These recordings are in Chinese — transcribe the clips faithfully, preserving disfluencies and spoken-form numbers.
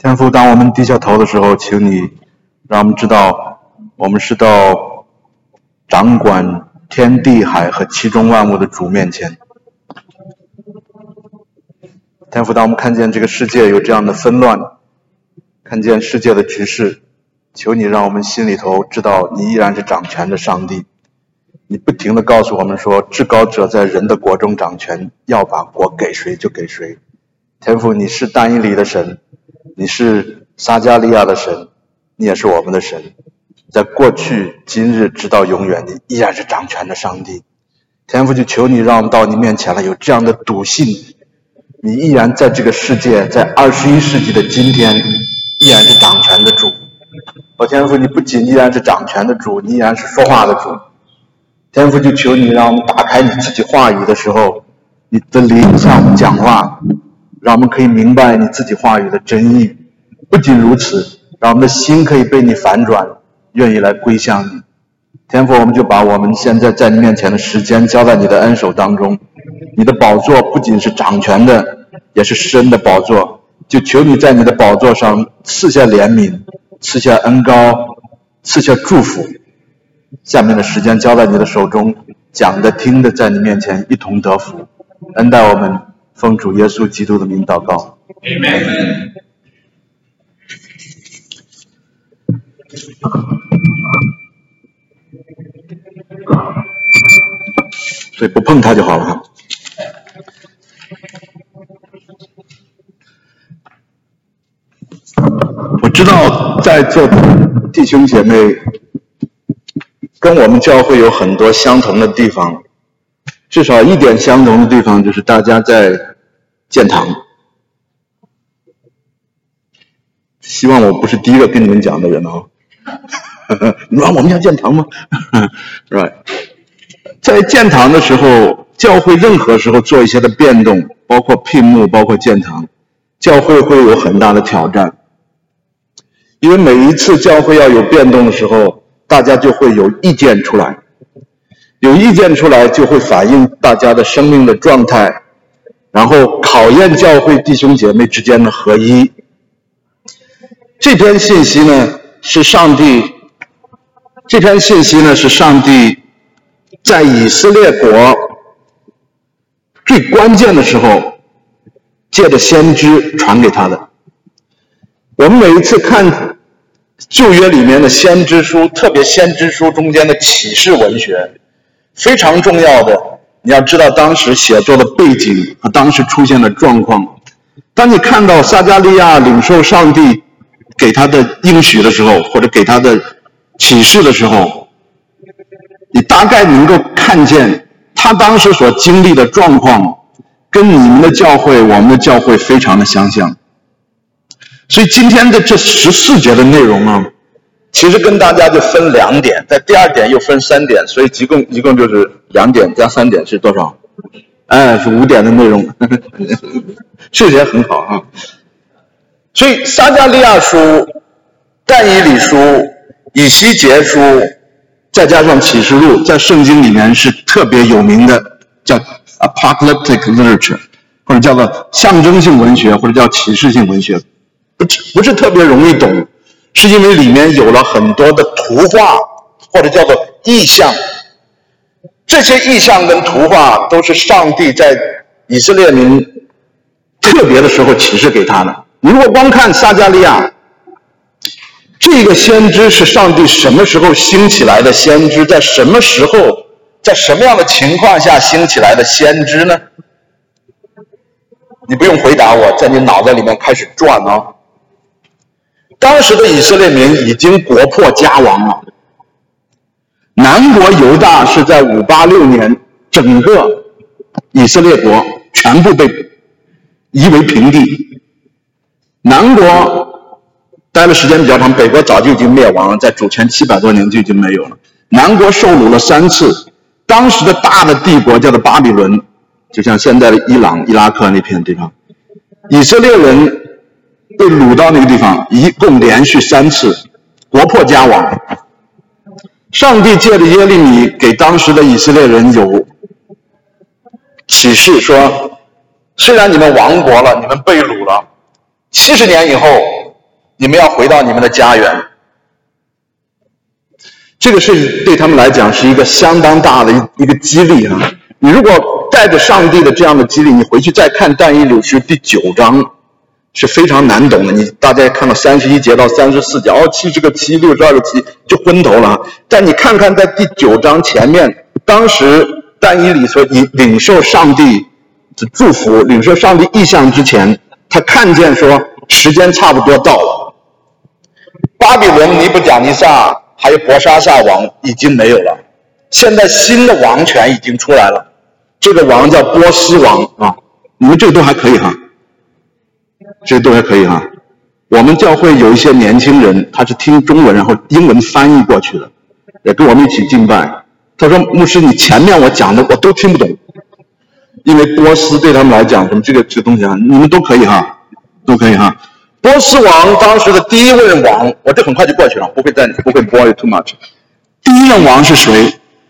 天父，当我们低下头的时候，请你让我们知道，我们是到掌管天地海和其中万物的主面前。天父，当我们看见这个世界有这样的纷乱，看见世界的局势，求你让我们心里头知道，你依然是掌权的上帝。你不停地告诉我们说，至高者在人的国中掌权，要把国给谁就给谁。天父，你是但以理的神，你是撒迦利亚的神，你也是我们的神。在过去、今日直到永远，你依然是掌权的上帝。天父，就求你让我们到你面前来，有这样的笃信，你依然在这个世界，在二十一世纪的今天，依然是掌权的主。我天父，你不仅依然是掌权的主，你依然是说话的主。天父，就求你让我们打开你自己话语的时候，你的灵向我们讲话，让我们可以明白你自己话语的真意。不仅如此，让我们的心可以被你反转，愿意来归向你。天父，我们就把我们现在在你面前的时间交在你的恩手当中。你的宝座不仅是掌权的，也是施恩的宝座，就求你在你的宝座上赐下怜悯，赐下恩膏，赐下祝福。下面的时间交在你的手中，讲的听的在你面前一同得福。恩待我们，奉主耶稣基督的名祷告。 Amen。 所以不碰它就好了。我知道在座的弟兄姐妹跟我们教会有很多相同的地方，至少一点相同的地方就是大家在建堂。希望我不是第一个跟你们讲的人哦。你说我们要建堂吗？right。在建堂的时候，教会任何时候做一些的变动，包括聘牧，包括建堂，教会会有很大的挑战。因为每一次教会要有变动的时候，大家就会有意见出来，有意见出来就会反映大家的生命的状态，然后考验教会弟兄姐妹之间的合一。这篇信息呢，是上帝，这篇信息呢是上帝在以色列国最关键的时候，借着先知传给他的。我们每一次看旧约里面的先知书，特别先知书中间的启示文学，非常重要的，你要知道当时写作的背景和当时出现的状况。当你看到撒迦利亚领受上帝给他的应许的时候，或者给他的启示的时候，你大概能够看见他当时所经历的状况跟你们的教会，我们的教会非常的相像。所以今天的这十四节的内容呢，其实跟大家就分两点，在第二点又分三点，所以一共一共就是两点加三点是多少？哎，是五点的内容。数学很好啊。所以撒迦利亚书、但以理书、以西结书，再加上启示录，在圣经里面是特别有名的，叫 apocalyptic literature， 或者叫做象征性文学，或者叫启示性文学。不不是特别容易懂，是因为里面有了很多的图画，或者叫做意象。这些意象跟图画都是上帝在以色列民特别的时候启示给他的。你如果光看撒迦利亚，这个先知是上帝什么时候兴起来的先知，在什么时候，在什么样的情况下兴起来的先知呢？你不用回答我，在你脑袋里面开始转哦。当时的以色列民已经国破家亡了，南国犹大是在五八六年，整个以色列国全部被夷为平地。南国待的时间比较长，北国早就已经灭亡了，在主前七百多年就已经没有了。南国受掳了三次，当时的大的帝国叫做巴比伦，就像现在的伊朗、伊拉克那片地方，以色列人被掳到那个地方，一共连续三次，国破家亡。上帝借着耶利米给当时的以色列人有启示说，虽然你们亡国了，你们被掳了，七十年以后你们要回到你们的家园。这个是对他们来讲是一个相当大的一个激励啊！你如果带着上帝的这样的激励，你回去再看但以理书第九章，是非常难懂的。你大家看到三十一节到三十四节，哦，七十个七，六十二个七，就昏头了。但你看看在第九章前面，当时但以理所领领受上帝的祝福、领受上帝意象之前，他看见说时间差不多到了，巴比伦、尼布甲尼撒还有伯沙撒王已经没有了，现在新的王权已经出来了，这个王叫波斯王啊。你们这个都还可以哈，这个都还可以哈。我们教会有一些年轻人，他是听中文然后英文翻译过去的，也跟我们一起敬拜。他说牧师，你前面我讲的我都听不懂，因为波斯对他们来讲什么这个这个东西啊，你们都可以哈，都可以哈。波斯王当时的第一任王，我这很快就过去了，不会再不会 bore you too much。第一任王是谁？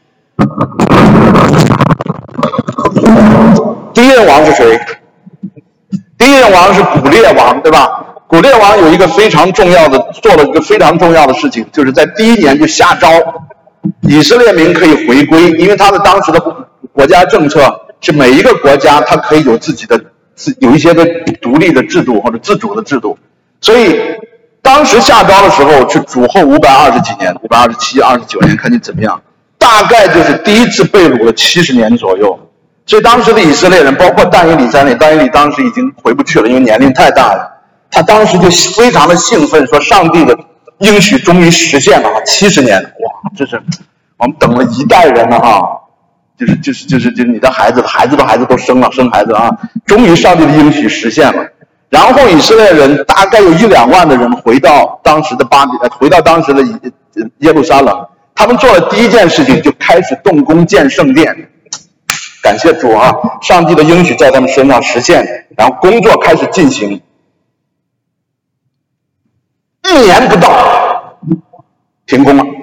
第一任王是谁？第一任王是古列王，对吧？古列王有一个非常重要的，做了一个非常重要的事情，就是在第一年就下诏，以色列民可以回归，因为他的当时的国家政策是每一个国家它可以有自己的有一些个独立的制度或者自主的制度，所以当时下诏的时候是主后五百二十几年，五百二十七、二十九年，看你怎么样，大概就是第一次被掳的七十年左右。所以当时的以色列人，包括但以理在内，但以理当时已经回不去了，因为年龄太大了。他当时就非常的兴奋，说上帝的应许终于实现了，七十年，哇，这是我们等了一代人了哈，就是就是就是就是你的孩子，孩子的孩子都生了，生孩子啊，终于上帝的应许实现了。然后以色列人大概有一两万的人回到当时的巴比，回到当时的耶路撒冷，他们做了第一件事情，就开始动工建圣殿。感谢主啊，上帝的应许在他们身上实现，然后工作开始进行。一年不到，停工了。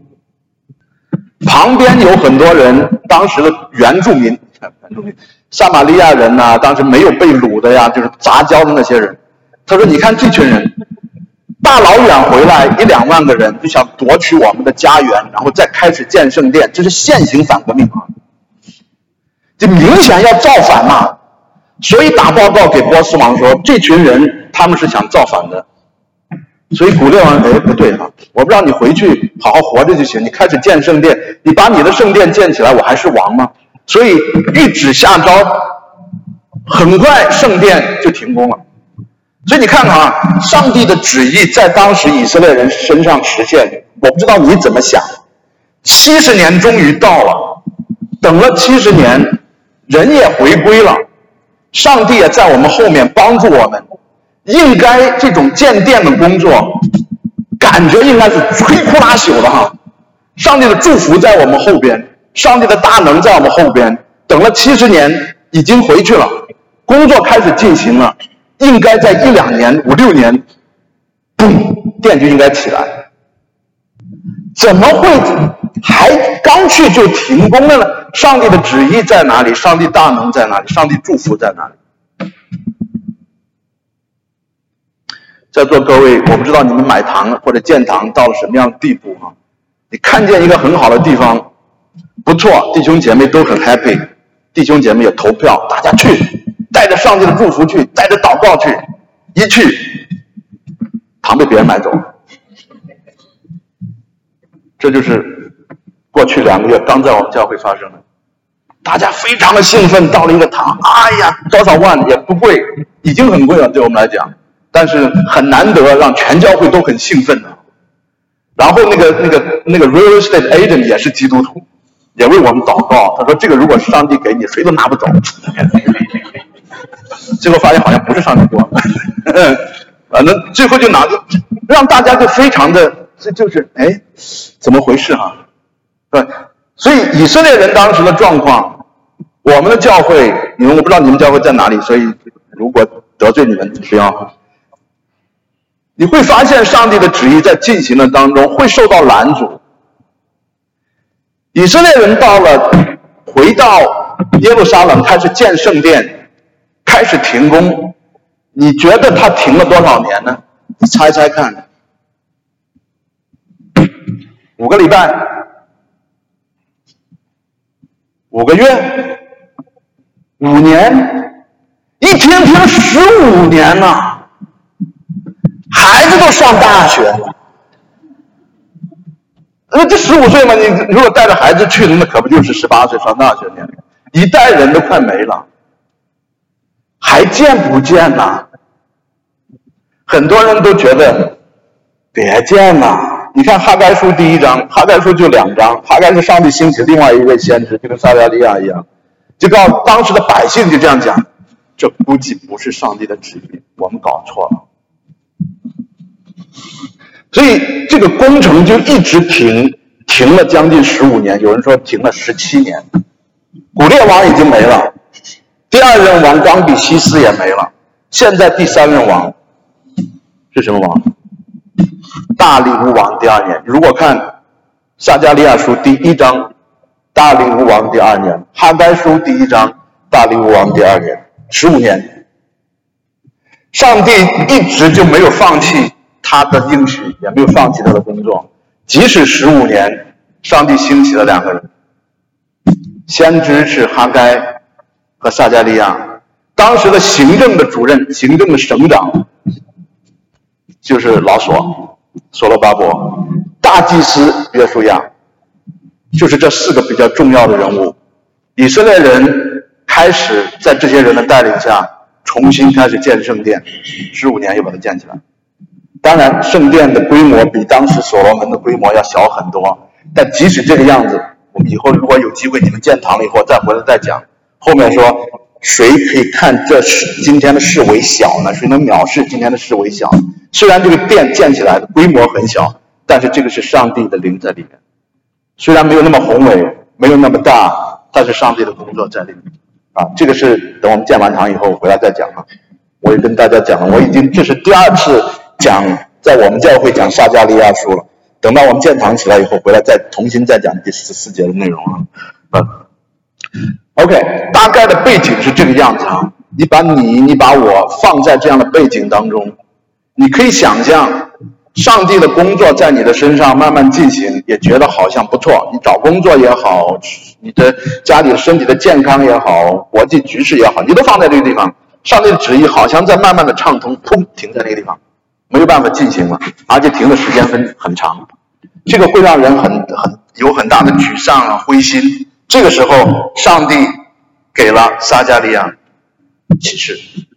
旁边有很多人，当时的原住民，原住民，撒玛利亚人呐、啊，当时没有被掳的呀，就是杂交的那些人。他说：“你看这群人，大老远回来一两万个人，就想夺取我们的家园，然后再开始建圣殿，这是现行反革命啊！这明显要造反嘛！所以打报告给波斯王说，这群人他们是想造反的。”所以古列王，哎，不对啊！我不让你回去好好活着就行，你开始建圣殿，你把你的圣殿建起来，我还是王吗？所以谕旨下诏，很快圣殿就停工了。所以你看看啊，上帝的旨意在当时以色列人身上实现，我不知道你怎么想。七十年终于到了，等了七十年，人也回归了，上帝也在我们后面帮助我们。应该这种建殿的工作，感觉应该是摧枯拉朽的哈。上帝的祝福在我们后边，上帝的大能在我们后边。等了七十年，已经回去了，工作开始进行了。应该在一两年、五六年，嘣，殿就应该起来。怎么会还刚去就停工了呢？上帝的旨意在哪里？上帝大能在哪里？上帝祝福在哪里？在座各位，我不知道你们买堂或者建堂到了什么样的地步啊？你看见一个很好的地方，不错，弟兄姐妹都很 happy， 弟兄姐妹也投票，大家去，带着上帝的祝福去，带着祷告去，一去，堂被别人买走了。这就是过去两个月刚在我们教会发生的，大家非常的兴奋，到了一个堂，哎呀，多少万也不贵，已经很贵了，对我们来讲。但是很难得让全教会都很兴奋的，然后那个那个那个 real estate agent 也是基督徒，也为我们祷告。他说：“这个如果是上帝给你，谁都拿不走。”结果发现好像不是上帝给我们，反正最后就拿着，让大家就非常的，这就是哎，怎么回事哈、啊？对，所以以色列人当时的状况，我们的教会，你们我不知道你们教会在哪里，所以如果得罪你们，不要。你会发现上帝的旨意在进行的当中会受到拦阻。以色列人到了回到耶路撒冷开始建圣殿，开始停工，你觉得他停了多少年呢？ 你猜猜看，五个礼拜，五个月，五年，一天天十五年呐、啊，孩子都上大学了。那这十五岁嘛，你如果带着孩子去，那可不就是十八岁上大学年龄？一代人都快没了，还见不见呐？很多人都觉得别见了。你看哈该书第一章，哈该书就两章，哈该是上帝兴起另外一位先知，就跟撒迦利亚一样，就告诉当时的百姓就这样讲，这估计不是上帝的旨意，我们搞错了。所以这个工程就一直停，停了将近十五年，有人说停了十七年。古列王已经没了，第二任王冈比西斯也没了，现在第三任王是什么王？大利乌王第二年。如果看撒迦利亚书第一章，大利乌王第二年；哈该书第一章，大利乌王第二年，十五年。上帝一直就没有放弃他的应许，也没有放弃他的工作，即使十五年，上帝兴起了两个人，先知是哈该和撒迦利亚，当时的行政的主任、行政的省长就是老所所罗巴伯，大祭司约书亚，就是这四个比较重要的人物。以色列人开始在这些人的带领下重新开始建圣殿，十五年又把它建起来。当然圣殿的规模比当时所罗门的规模要小很多，但即使这个样子，我们以后如果有机会你们建堂了以后再回来再讲。后面说谁可以看这今天的事为小呢？谁能藐视今天的事为小？虽然这个殿建起来的规模很小，但是这个是上帝的灵在里面，虽然没有那么宏伟，没有那么大，但是上帝的工作在里面啊。这个是等我们建完堂以后回来再讲啊。我也跟大家讲了，我已经这是第二次讲在我们教会讲撒迦利亚书了，等到我们建堂起来以后回来再重新再讲第十四节的内容啊。嗯 OK， 大概的背景是这个样子啊。你把你你把我放在这样的背景当中，你可以想象上帝的工作在你的身上慢慢进行，也觉得好像不错。你找工作也好，你的家里的身体的健康也好，国际局势也好，你都放在这个地方，上帝的旨意好像在慢慢的畅通，砰，停在那个地方，没有办法进行了，而且停的时间很很长，这个会让人很很有很大的沮丧啊、灰心。这个时候，上帝给了撒迦利亚启示，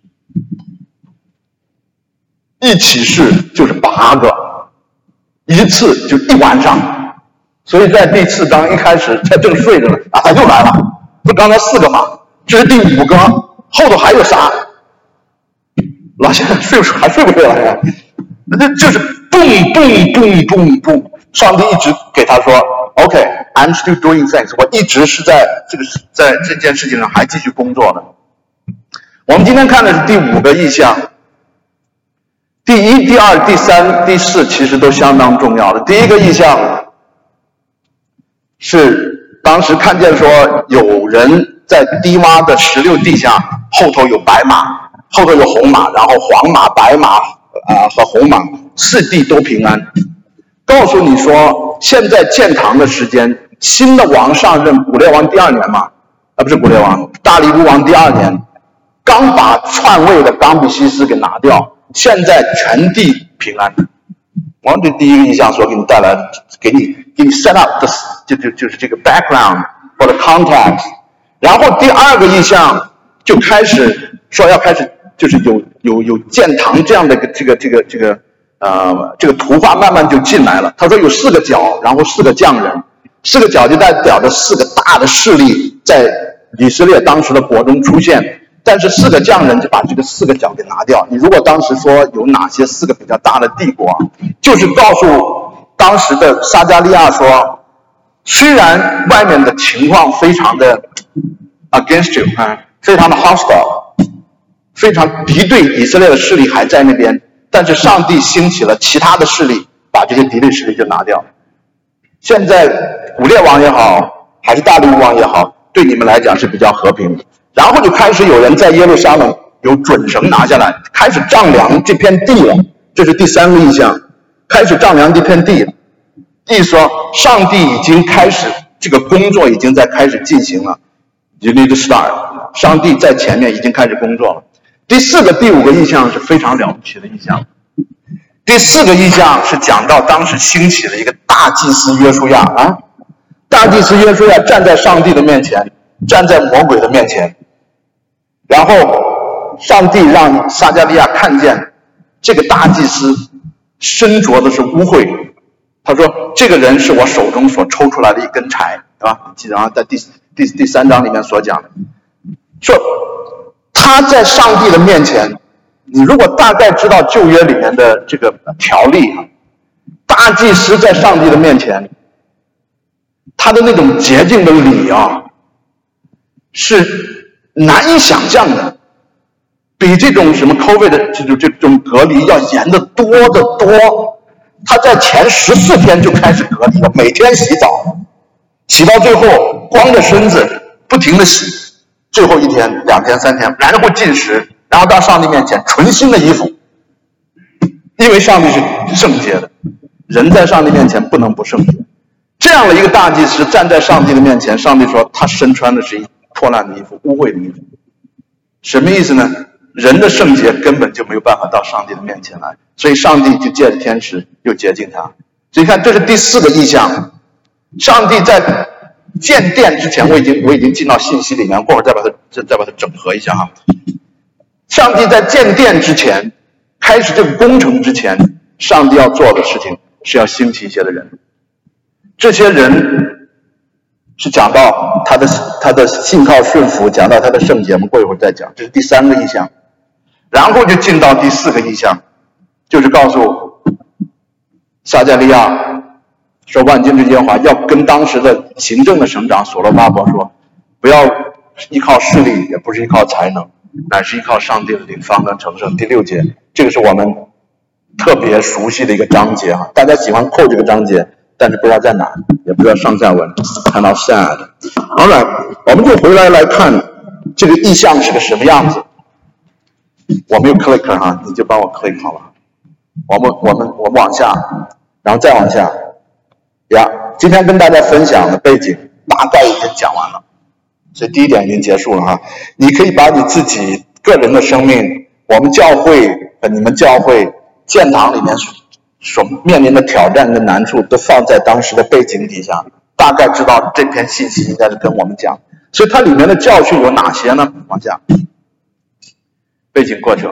一启示就是八个，一次就一晚上。所以在第四章一开始，他正睡着呢，啊，他又来了。不刚才四个嘛，这是第五个，后头还有啥？老先生睡不还睡不睡了呀？那就是蹦蹦蹦蹦蹦，上帝一直给他说 ，OK。I'm still doing things， 我一直是在这个在这件事情上还继续工作的。我们今天看的是第五个意象，第一、第二、第三、第四其实都相当重要的。第一个意象是当时看见说有人在低洼的石榴地下，后头有白马，后头有红马，然后黄马、白马啊、呃、和红马四地都平安。告诉你说，现在建堂的时间，新的王上任，古列王第二年嘛，啊不是古列王，大利乌王第二年，刚把篡位的冈比西斯给拿掉，现在全地平安。我这第一个意象所给你带来，给你给你 set up 的，就就就是这个 background 或者 context。然后第二个意象就开始说要开始，就是有有有建堂这样的这个这个这个。呃，这个图画慢慢就进来了。他说有四个角，然后四个匠人，四个角就代表着四个大的势力在以色列当时的国中出现，但是四个匠人就把这个四个角给拿掉。你如果当时说有哪些四个比较大的帝国，就是告诉当时的撒迦利亚说，虽然外面的情况非常的 against you 啊，非常的 hostile， 非常敌对以色列的势力还在那边。但是上帝兴起了其他的势力，把这些敌对势力就拿掉。现在古列王也好，还是大利乌王也好，对你们来讲是比较和平的。然后就开始有人在耶路撒冷有准绳拿下来，开始丈量这片地了。 这是第三个意象，开始丈量这片地了。意思说，上帝已经开始这个工作，已经在开始进行了。You need to start。上帝在前面已经开始工作了。第四个、第五个意象是非常了不起的意象。第四个意象是讲到当时兴起了一个大祭司约书亚啊，大祭司约书亚站在上帝的面前，站在魔鬼的面前，然后上帝让撒迦利亚看见这个大祭司身着的是污秽，他说这个人是我手中所抽出来的一根柴，对吧？记得啊，在第第第三章里面所讲的，说他在上帝的面前。你如果大概知道旧约里面的这个条例啊，大祭司在上帝的面前，他的那种洁净的礼啊，是难以想象的，比这种什么 COVID 的这种这种隔离要严得多得多。他在前十四天就开始隔离了，每天洗澡，洗到最后光着身子不停的洗，最后一天、两天、三天，然后进食。然后到上帝面前纯新的衣服，因为上帝是圣洁的，人在上帝面前不能不圣洁。这样的一个大祭司站在上帝的面前，上帝说他身穿的是一破烂的衣服，污秽的衣服。什么意思呢？人的圣洁根本就没有办法到上帝的面前来，所以上帝就借着天使又洁净他。所以看，这是第四个意象。上帝在建殿之前，我已经我已经进到信息里面，过会儿再把它再再把它整合一下哈。上帝在建殿之前，开始这个工程之前，上帝要做的事情是要兴起一些的人。这些人是讲到他的他的信靠顺服，讲到他的圣洁，我们过一会儿再讲。这是第三个意象，然后就进到第四个意象，就是告诉撒迦利亚说，万军之耶和华要跟当时的行政的省长所罗巴伯说，不要依靠势力，也不是依靠才能，乃是依靠上帝的灵方能成圣。第六节，这个是我们特别熟悉的一个章节啊，大家喜欢扣这个章节，但是不知道在哪，也不知道上下文，看到 sad。好了，我们就回来来看这个意象是个什么样子。我没有 click 哈，你就帮我 click 好了。我们我们我们往下，然后再往下。呀，今天跟大家分享的背景大概已经讲完了。所以第一点已经结束了哈，你可以把你自己个人的生命，我们教会和你们教会建堂里面所面临的挑战跟难处都放在当时的背景底下，大概知道这篇信息应该是跟我们讲。所以它里面的教训有哪些呢？往下，背景过程。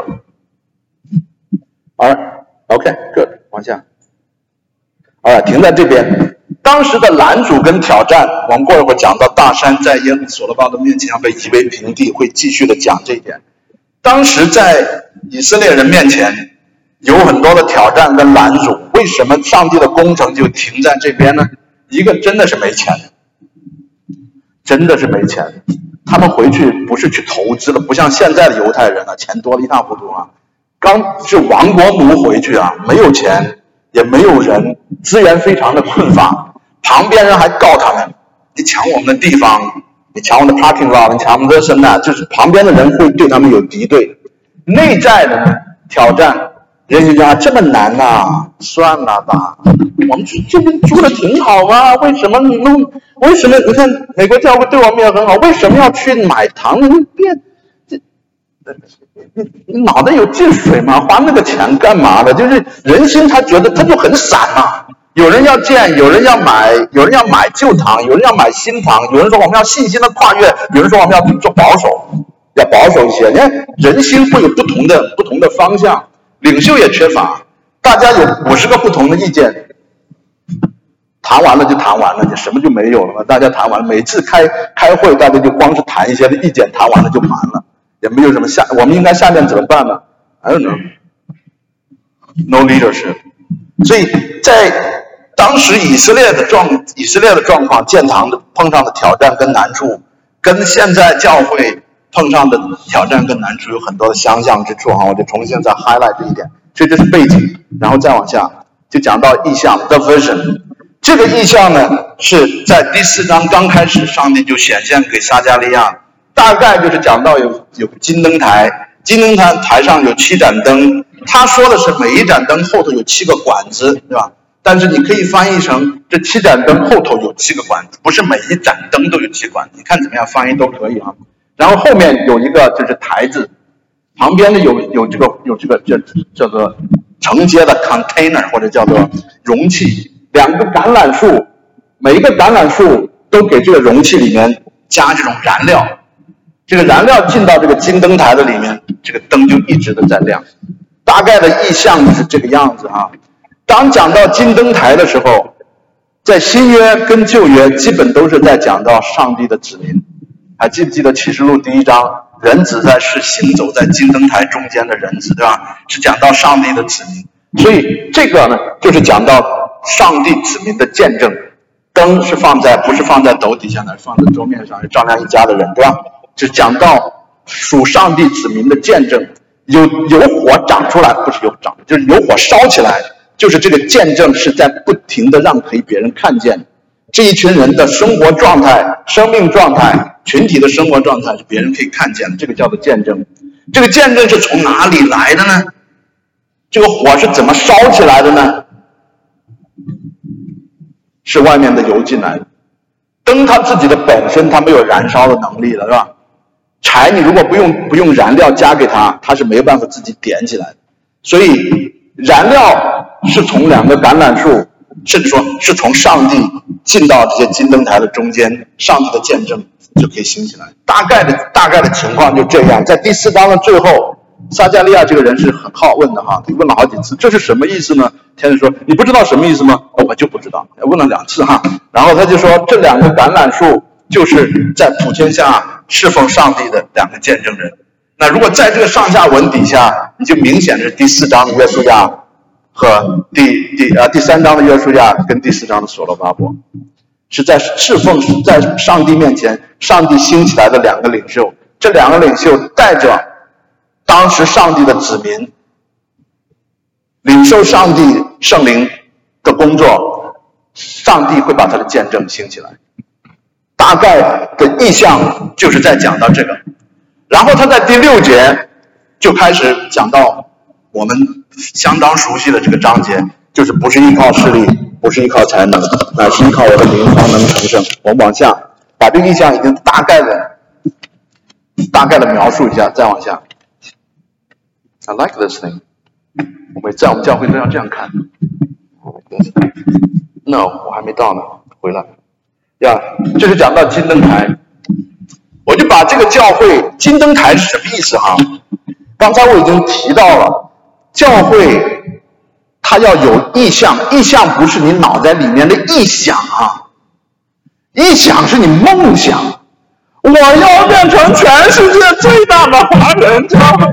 好了 ，OK， good， 往下。好了，停在这边。当时的拦阻跟挑战，我们过一会儿讲到大山在耶路所罗巴的面前要被夷为平地，会继续的讲这一点。当时在以色列人面前有很多的挑战跟拦阻，为什么上帝的工程就停在这边呢？一个真的是没钱，真的是没钱。他们回去不是去投资的，不像现在的犹太人啊，钱多的一塌糊涂啊。刚是亡国奴回去啊，没有钱，也没有人，资源非常的困乏。旁边人还告他们，你抢我们的地方，你抢我们的 parking lot， 你抢我们的什么，就是旁边的人会对他们有敌对。内在的挑战，人家讲这么难呐、啊，算了吧，我们这边住的挺好啊，为什么你弄？为什么你看美国教会对我们也很好，为什么要去买糖？你别，这，你你脑袋有进水吗？花那个钱干嘛的？就是人心，他觉得他就很散嘛。有人要建，有人要买，有人要买旧堂，有人要买新堂，有人说我们要信心的跨越，有人说我们要做保守，要保守一些。你看人心会有不同的不同的方向，领袖也缺乏，大家有五十个不同的意见，谈完了就谈完了，就什么就没有了嘛。大家谈完了，每次开开会，大家就光是谈一些意见，谈完了就完了，也没有什么下，我们应该下面怎么办呢 ？I don't know， no leadership。所以在当时以色列的状以色列的状况，建堂的碰上的挑战跟难处，跟现在教会碰上的挑战跟难处有很多的相像之处哈，我就重新再 highlight 这一点。所以这是背景，然后再往下就讲到意象 the vision。这个意象呢是在第四章刚开始，上帝就显现给撒迦利亚，大概就是讲到有有金灯台，金灯台台上有七盏灯， 他说的是每一盏灯后头有七个管子，对吧？但是你可以翻译成这七盏灯后头有七个管子，不是每一盏灯都有七个管子，你看怎么样翻译都可以啊。然后后面有一个就是台子，旁边的有有这个有这个叫叫做承接的 container 或者叫做容器，两个橄榄树，每一个橄榄树都给这个容器里面加这种燃料，这个燃料进到这个金灯台的里面，这个灯就一直的在亮。大概的意象是这个样子啊。当讲到金灯台的时候，在新约跟旧约基本都是在讲到上帝的子民。还记不记得启示录第一章，人子在是行走在金灯台中间的人子，对吧？是讲到上帝的子民。所以这个呢，就是讲到上帝子民的见证。灯是放在不是放在斗底下的，放在桌面上，是照亮一家的人，对吧？就是讲到属上帝子民的见证。有有火长出来，不是有长，就是有火烧起来，就是这个见证是在不停的让给别人看见。这一群人的生活状态、生命状态、群体的生活状态是别人可以看见的，这个叫做见证。这个见证是从哪里来的呢？这个火是怎么烧起来的呢？是外面的油进来的。灯它自己的本身它没有燃烧的能力了，是吧？柴你如果不用不用燃料加给它，它是没有办法自己点起来的。所以燃料是从两个橄榄树，甚至说是从上帝进到这些金灯台的中间，上帝的见证就可以兴起来。大概的大概的情况就这样。在第四章的最后，撒迦利亚这个人是很好问的哈，他问了好几次，这是什么意思呢？天使说你不知道什么意思吗？哦，我就不知道，问了两次哈。然后他就说这两个橄榄树就是在普天下侍奉上帝的两个见证人。那如果在这个上下文底下，你就明显是第四章的约书亚和第第啊第三章的约书亚跟第四章的所罗巴伯，是在侍奉在上帝面前，上帝兴起来的两个领袖。这两个领袖带着当时上帝的子民，领受上帝圣灵的工作，上帝会把他的见证兴起来。大概的意象就是在讲到这个。然后他在第六节就开始讲到我们相当熟悉的这个章节，就是不是依靠势力，不是依靠才能，乃是依靠我的灵方能成圣。我们往下把这个意象已经大概的大概的描述一下，再往下。I like this thing。我们在我们教会都要这样看。No， 我还没到呢，回来。呀，这是讲到金灯台。我就把这个教会金灯台是什么意思哈？刚才我已经提到了，教会它要有意向，意向不是你脑袋里面的臆想啊，臆想是你梦想。我要变成全世界最大的华人教会，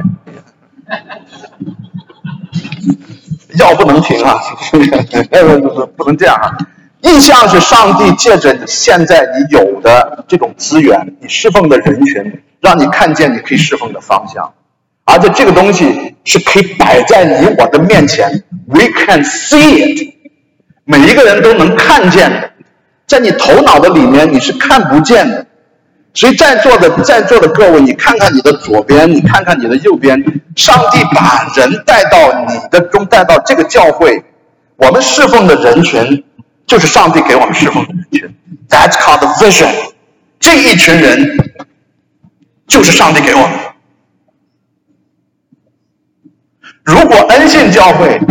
要不能停啊，不能这样啊。意向是上帝借着你现在你有的这种资源，你侍奉的人群，让你看见你可以侍奉的方向，而且这个东西是可以摆在你我的面前 ，we can see it， 每一个人都能看见的，在你头脑的里面你是看不见的。所以在座的在座的各位，你看看你的左边，你看看你的右边，上帝把人带到你的中，带到这个教会，我们侍奉的人群就是上帝给我们侍奉的人群。That's called vision。这一群人就是上帝给我们。如果恩信教会，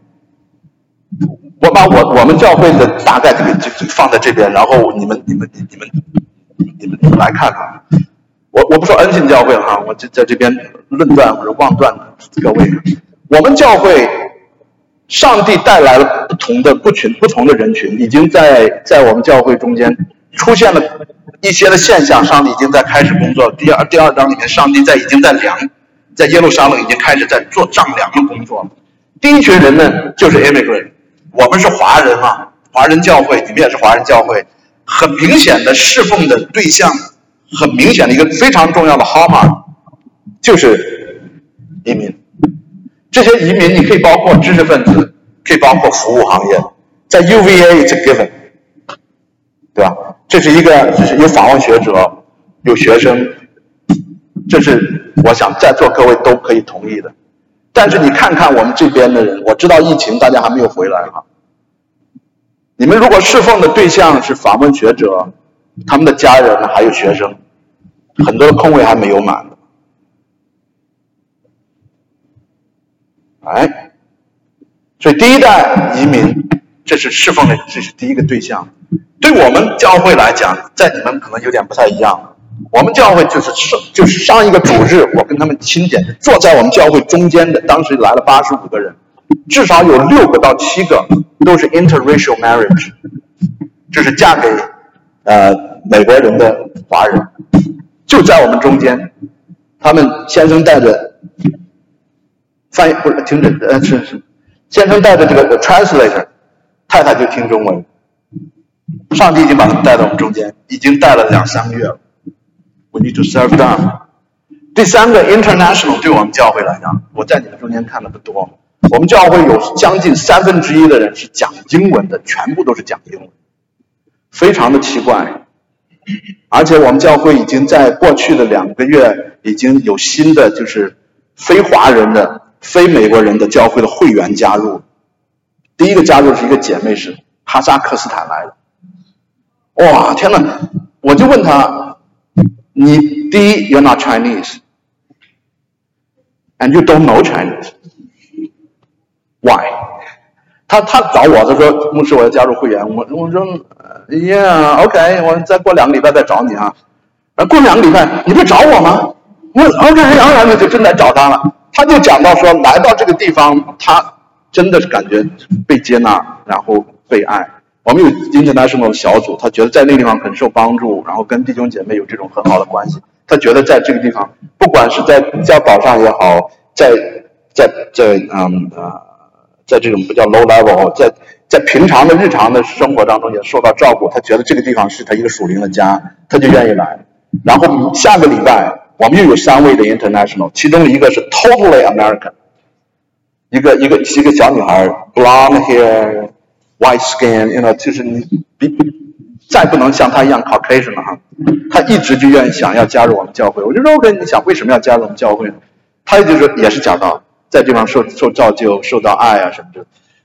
我把我我们教会的大概这个就就放在这边，然后你们你们你们你们你们来看看。我我不说恩信教会哈，我就在这边论断或者妄断各位。我们教会。上帝带来了不同的不群不同的人群，已经在在我们教会中间出现了一些的现象。上帝已经在开始工作。第二第二章里面，上帝在已经在量，在耶路撒冷已经开始在做丈量的工作了。第一群人呢，就是 immigrant， 我们是华人嘛，华人教会，你们也是华人教会，很明显的侍奉的对象，很明显的一个非常重要的 hallmark 就是移民。这些移民你可以包括知识分子，可以包括服务行业，在 U V A it's a given， 对吧？这是一个，这是有访问学者，有学生，这是我想在座各位都可以同意的。 但是你看看我们这边的人，我知道疫情大家还没有回来哈。你们如果侍奉的对象是访问学者，他们的家人还有学生，很多的空位还没有满的。哎，所以第一代移民，这是侍奉的，这是第一个对象。对我们教会来讲，在你们可能有点不太一样。我们教会就是就是上一个主日，我跟他们亲点，坐在我们教会中间的，当时来了八十五个人，至少有六个到七个都是 interracial marriage， 就是嫁给呃美国人的华人，就在我们中间。他们先生带着翻译不是听着呃是是，先生带着这个 translator， 太太就听中文。上帝已经把他们带到我们中间，已经带了两三个月了。We need to serve them。第三个 international 对我们教会来讲，我在你们中间看的不多。我们教会有将近三分之一的人是讲英文的，全部都是讲英文，非常的奇怪。而且我们教会已经在过去的两个月已经有新的就是非华人的、非美国人的教会的会员加入。第一个加入是一个姐妹是哈萨克斯坦来的。哇，天哪！我就问他，你第一 ，you're not Chinese, and you don't know Chinese. Why? 他他找我，他说牧师，我要加入会员。我我说 ，Yeah, OK， 我再过两个礼拜再找你啊。然后过两个礼拜，你不找我吗？我 OK， 然后呢就真来找他了。他就讲到说，来到这个地方，他真的是感觉被接纳，然后被爱。我们有 international 小组，他觉得在那个地方很受帮助，然后跟弟兄姐妹有这种很好的关系。他觉得在这个地方，不管是在教导上也好，在在在嗯呃，在这种不叫 low level， 在在平常的日常的生活当中也受到照顾。他觉得这个地方是他一个属灵的家，他就愿意来。然后下个礼拜我们又有三位的 international， 其中一个是 totally American， 一个一个一个小女孩 ，blonde hair。White skin, you know， 就是你比再不能像他一样 Caucasian 了哈，他一直就愿意想要加入我们教会。我就说 OK， 你想为什么要加入我们教会？他就说也是讲到在地方受受造就、受到爱啊什么的。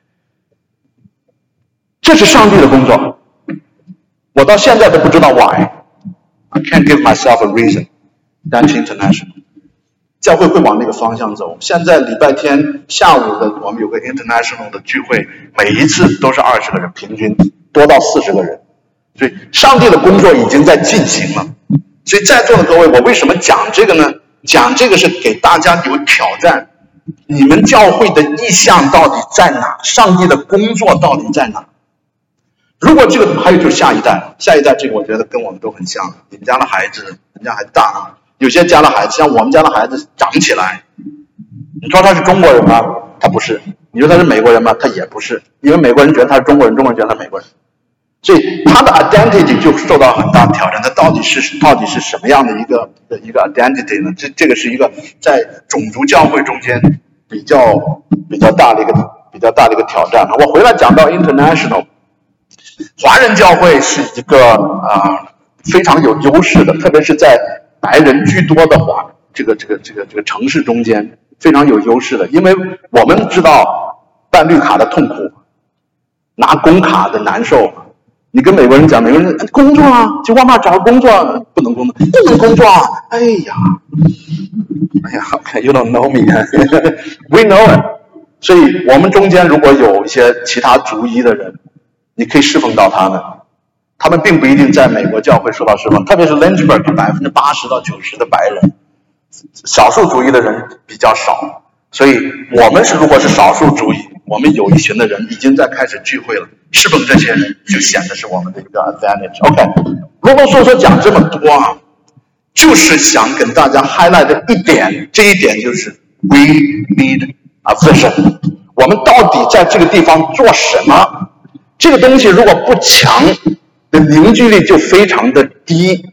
这是上帝的工作，我到现在都不知道 why。I can't give myself a reason. That's international。教会会往那个方向走。现在礼拜天下午的我们有个 international 的聚会，每一次都是二十个人，平均多到四十个人。所以上帝的工作已经在进行了。所以在座的各位，我为什么讲这个呢？讲这个是给大家有挑战，你们教会的意向到底在哪？上帝的工作到底在哪？如果这个还有就是下一代，下一代这个我觉得跟我们都很像。你们家的孩子，人家还大呢。有些家的孩子，像我们家的孩子长起来，你说他是中国人吗？他不是。你说他是美国人吗？他也不是。因为美国人觉得他是中国人，中国人觉得他是美国人，所以他的 identity 就受到很大的挑战。他到底是到底是什么样的一个的一个 identity 呢？这这个是一个在种族教会中间比较比较大的一个比较大的一个挑战。我回来讲到 international， 华人教会是一个啊、呃、非常有优势的，特别是在白人居多的话，这个这个这个这个城市中间非常有优势的，因为我们知道办绿卡的痛苦，拿工卡的难受。你跟美国人讲，美国人工作啊，去沃尔玛找个工作，不能工作，不能工作啊！哎呀，哎呀 ，OK， you don't know me，we know it。所以我们中间如果有一些其他族裔的人，你可以侍奉到他们。他们并不一定在美国教会受到侍奉，特别是 Lynchburg 百分之八十到九十的白人，少数族裔的人比较少，所以我们是如果是少数族裔，我们有一群的人已经在开始聚会了，侍奉这些人就显得是我们的一个 advantage。OK， 啰啰嗦嗦讲这么多啊，就是想跟大家 highlight 的一点，这一点就是 we need a vision。我们到底在这个地方做什么？这个东西如果不强，的凝聚力就非常的低。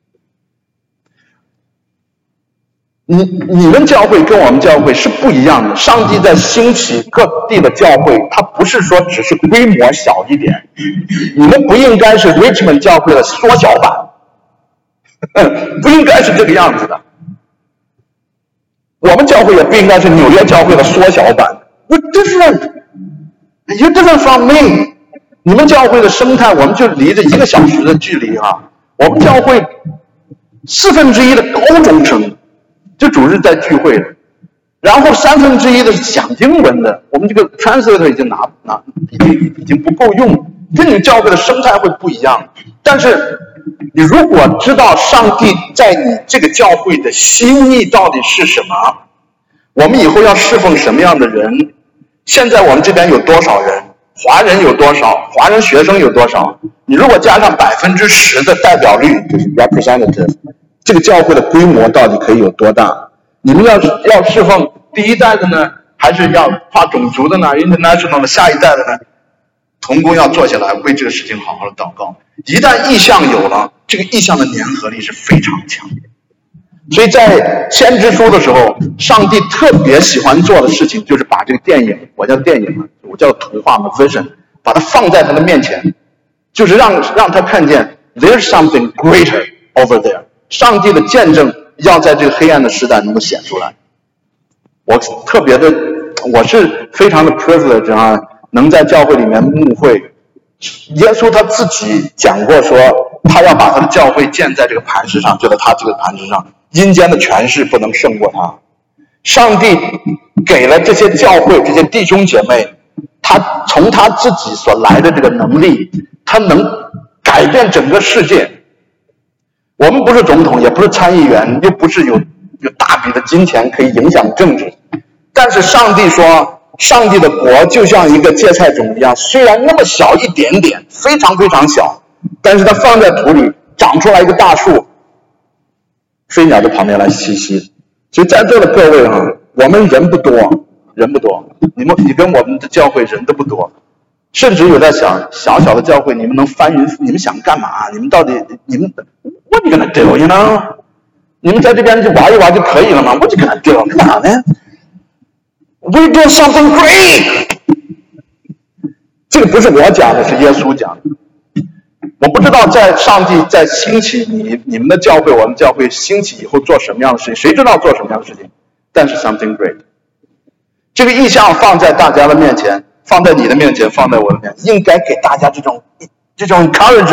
你你们教会跟我们教会是不一样的，上帝在兴起各地的教会，它不是说只是规模小一点，你们不应该是 Richmond 教会的缩小版，不应该是这个样子的。 我们教会也不应该是纽约教会的缩小版。We're different. You're different from me. 你们教会的生态，我们就离着一个小时的距离啊。我们教会四分之一的高中生，就主日在聚会的，然后三分之一的是讲英文的。我们这个 translator 已经拿拿已经已经不够用，跟你们教会的生态会不一样。但是你如果知道上帝在你这个教会的心意到底是什么，我们以后要侍奉什么样的人，现在我们这边有多少人，华人有多少，华人学生有多少，你如果加上百分之十的代表率，就是 representative， 这个教会的规模到底可以有多大？你们要要侍奉第一代的呢，还是要跨种族的呢 ，international 的下一代的呢？同工要坐下来为这个事情好好的祷告。一旦意向有了，这个意向的粘合力是非常强的。所以在先知书的时候，上帝特别喜欢做的事情就是把这个电影，我叫电影，我叫图画嘛 vision， 把它放在他的面前，就是让让他看见 there's something greater over there， 上帝的见证要在这个黑暗的时代能够显出来。我特别的，我是非常的 privilege 啊，能在教会里面牧会。耶稣他自己讲过说，他要把他的教会建在这个磐石上，就在他这个磐石上，阴间的权势不能胜过他。上帝给了这些教会这些弟兄姐妹，他从他自己所来的这个能力，他能改变整个世界。我们不是总统，也不是参议员，又不是有有大笔的金钱可以影响政治，但是上帝说，上帝的国就像一个芥菜种一样，虽然那么小一点点，非常非常小，但是它放在土里长出来一个大树，飞鸟在旁边来栖息。所以在座的各位啊，我们人不多，人不多，你们你跟我们的教会人都不多，甚至有在想，小小的教会你们能翻云，你们想干嘛？你们到底你们 what are you gonna do, you know？ 你们在这边就玩一玩就可以了吗？ What are you gonna do？ 干嘛呢？We're doing something great。 这个不是我讲的，是耶稣讲的。我不知道在上帝在兴起你你们的教会，我们教会兴起以后做什么样的事情，谁知道做什么样的事情？但是 something great， 这个意向放在大家的面前，放在你的面前，放在我的面前，应该给大家这种这种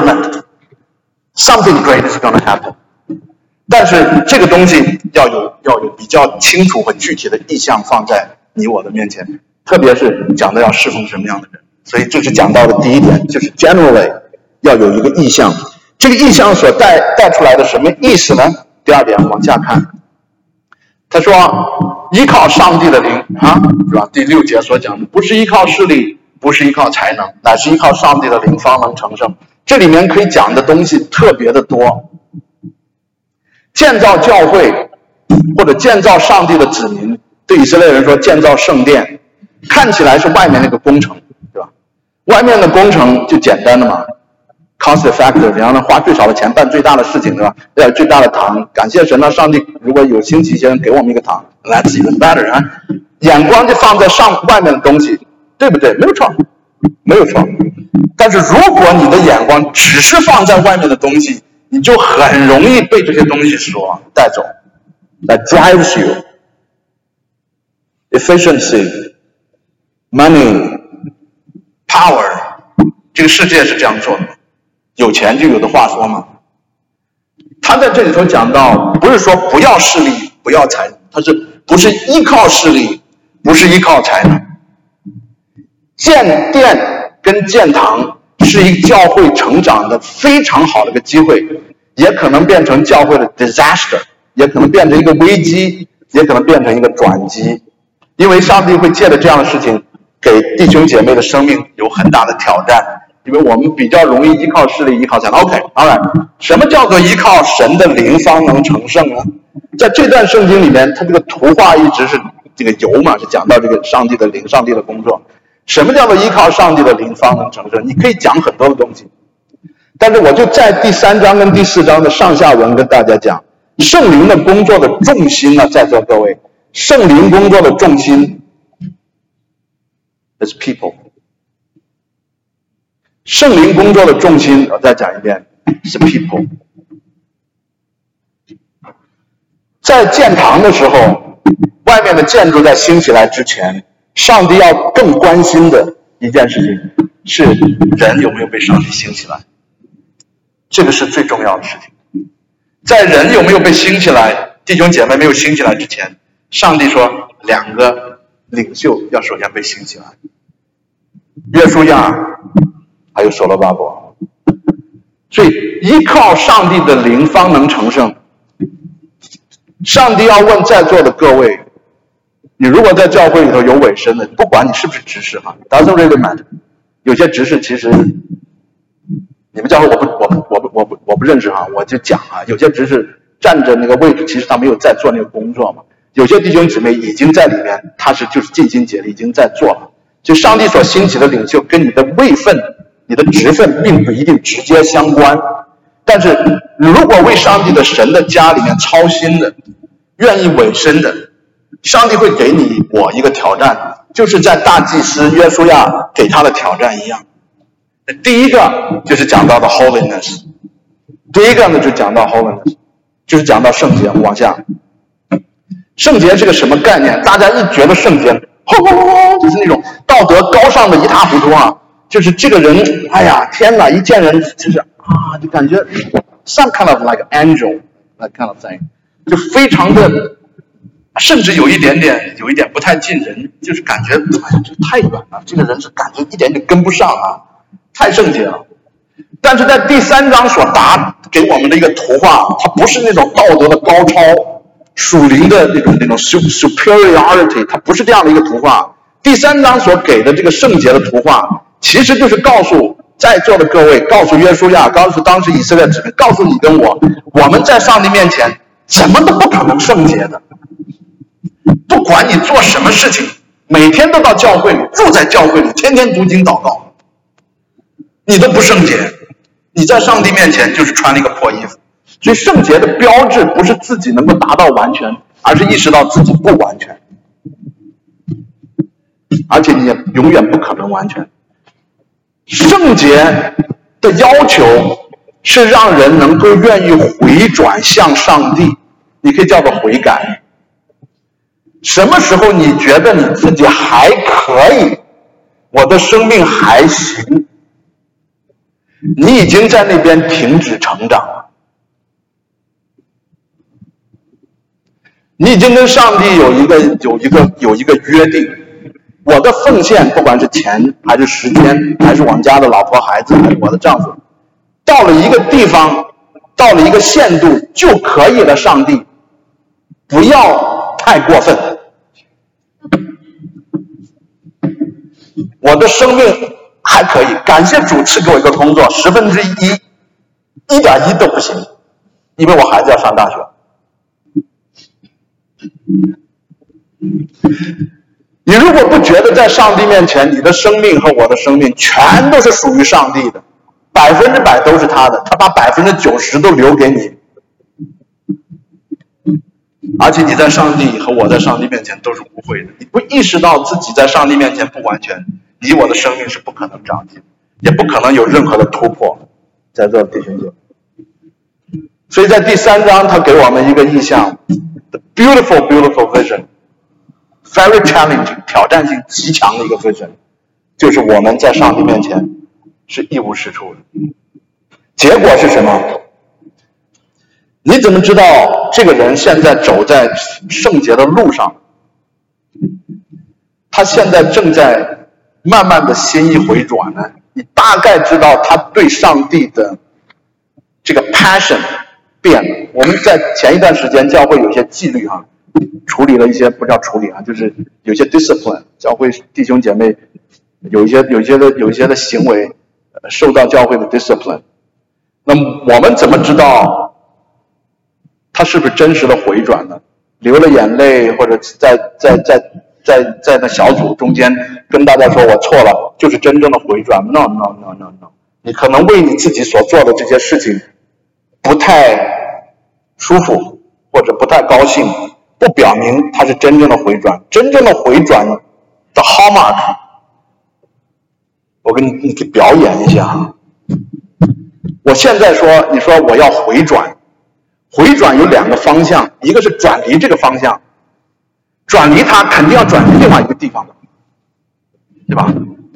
encouragement。Something great is going to happen。但是这个东西要有要有比较清楚和具体的意向放在你我的面前，特别是讲的要侍奉什么样的人。所以这是讲到的第一点，就是 generally 要有一个意向。这个意向所带带出来的什么意思呢？第二点往下看，他说依靠上帝的灵啊，是吧？第六节所讲的，不是依靠势力，不是依靠才能，乃是依靠上帝的灵方能成圣。这里面可以讲的东西特别的多。建造教会或者建造上帝的子民，对以色列人说建造圣殿，看起来是外面那个工程，对吧？外面的工程就简单的嘛 ，cost effective， 然后呢花最少的钱办最大的事情，对吧？要有最大的堂，感谢神啊！上帝如果有兴起一些人给我们一个堂 ，That's even better 啊！眼光就放在上外面的东西，对不对？没有错，没有错。但是如果你的眼光只是放在外面的东西，你就很容易被这些东西所带走。That drives you. Efficiency, money, power. 这个世界是这样做的，有钱就有的话说嘛。他在这里头讲到，不是说不要势力，不要才能，他是不是依靠势力，不是依靠才能。建殿跟建堂是一个教会成长的非常好的一个机会，也可能变成教会的 disaster， 也可能变成一个危机，也可能变成一个转机。因为上帝会借着这样的事情给弟兄姐妹的生命有很大的挑战，因为我们比较容易依靠势力，依靠才能。 OK， 当然什么叫做依靠神的灵方能成圣呢？在这段圣经里面，它这个图画一直是这个油嘛，是讲到这个上帝的灵，上帝的工作。什么叫做依靠上帝的灵方能成圣？你可以讲很多的东西，但是我就在第三章跟第四章的上下文跟大家讲，圣灵的工作的重心呢，在座各位，圣灵工作的重心 is people。圣灵工作的重心，我再讲一遍，是 people。在建堂的时候， 外面的建筑在兴起来之前，上帝要更关心的一件事情是人有没有被上帝兴起来，这个是最重要的事情。在人有没有被兴起来，弟兄姐妹没有兴起来之前，上帝说两个领袖要首先被兴起来，约书亚还有所罗巴伯。所以依靠上帝的灵方能成圣。上帝要问在座的各位，你如果在教会里头有委身的，不管你是不是执事哈 ，doesn't really matter。有些执事其实你们教会我不我不我不我不我不认识哈，我就讲啊，有些执事站着那个位置，其实他没有在做那个工作嘛。有些弟兄姊妹已经在里面，他是就是尽心竭力已经在做了。就上帝所兴起的领袖跟你的位分、你的职分并不一定直接相关，但是如果为上帝的神的家里面操心的、愿意委身的，上帝会给你我一个挑战，就是在大祭司约书亚给他的挑战一样。第一个就是讲到的 holiness， 第一个呢就讲到 holiness， 就是讲到圣洁。往下，圣洁是个什么概念？大家一觉得圣洁，吼吼吼，就是那种道德高尚的一塌糊涂啊！就是这个人，哎呀，天哪！一见人就是啊，就感觉 some kind of like angel that kind of thing， 就非常的，甚至有一点点，有一点不太近人，就是感觉哎呀，这太远了，这个人是感觉一点点跟不上啊，太圣洁了。但是在第三章所答给我们的一个图画，它不是那种道德的高超、属灵的那种那种 superiority， 它不是这样的一个图画。第三章所给的这个圣洁的图画，其实就是告诉在座的各位，告诉约书亚，告诉当时以色列子民，告诉你跟我，我们在上帝面前怎么都不可能圣洁的。不管你做什么事情，每天都到教会里，住在教会里，天天读经祷告，你都不圣洁，你在上帝面前就是穿了一个破衣服。所以圣洁的标志不是自己能够达到完全，而是意识到自己不完全，而且你也永远不可能完全。圣洁的要求是让人能够愿意回转向上帝，你可以叫做悔改。什么时候你觉得你自己还可以，我的生命还行，你已经在那边停止成长了，你已经跟上帝有一个有一个有一个约定，我的奉献不管是钱还是时间还是我们家的老婆孩子还是我的丈夫，到了一个地方到了一个限度就可以了，上帝不要太过分。我的生命还可以，感谢主赐给我一个工作，十分之一一点一都不行，因为我孩子要上大学。你如果不觉得在上帝面前你的生命和我的生命全都是属于上帝的，百分之百都是他的，他把百分之九十都留给你，而且你在上帝和我在上帝面前都是无悔的，你不意识到自己在上帝面前不完全，你我的生命是不可能长进，也不可能有任何的突破。在座的弟兄姐妹，所以在第三章他给我们一个意象， The beautiful beautiful vision， very challenging， 挑战性极强的一个 vision， 就是我们在上帝面前是一无是处的。结果是什么？你怎么知道这个人现在走在圣洁的路上？他现在正在慢慢的心意回转呢？你大概知道他对上帝的这个 passion 变了。我们在前一段时间教会有一些纪律哈，处理了一些，不叫处理啊，就是有些 discipline， 教会弟兄姐妹有一些有一些的有一些的行为受到教会的 discipline。那么我们怎么知道他是不是真实的回转呢？流了眼泪，或者在在在在在那小组中间跟大家说我错了，就是真正的回转 ？No no no no no， 你可能为你自己所做的这些事情不太舒服或者不太高兴，不表明他是真正的回转。真正的回转的 hallmark， 我给你你给表演一下哈。我现在说，你说我要回转。回转有两个方向，一个是转离这个方向， 转离他肯定要转离另外一个地方的，对吧？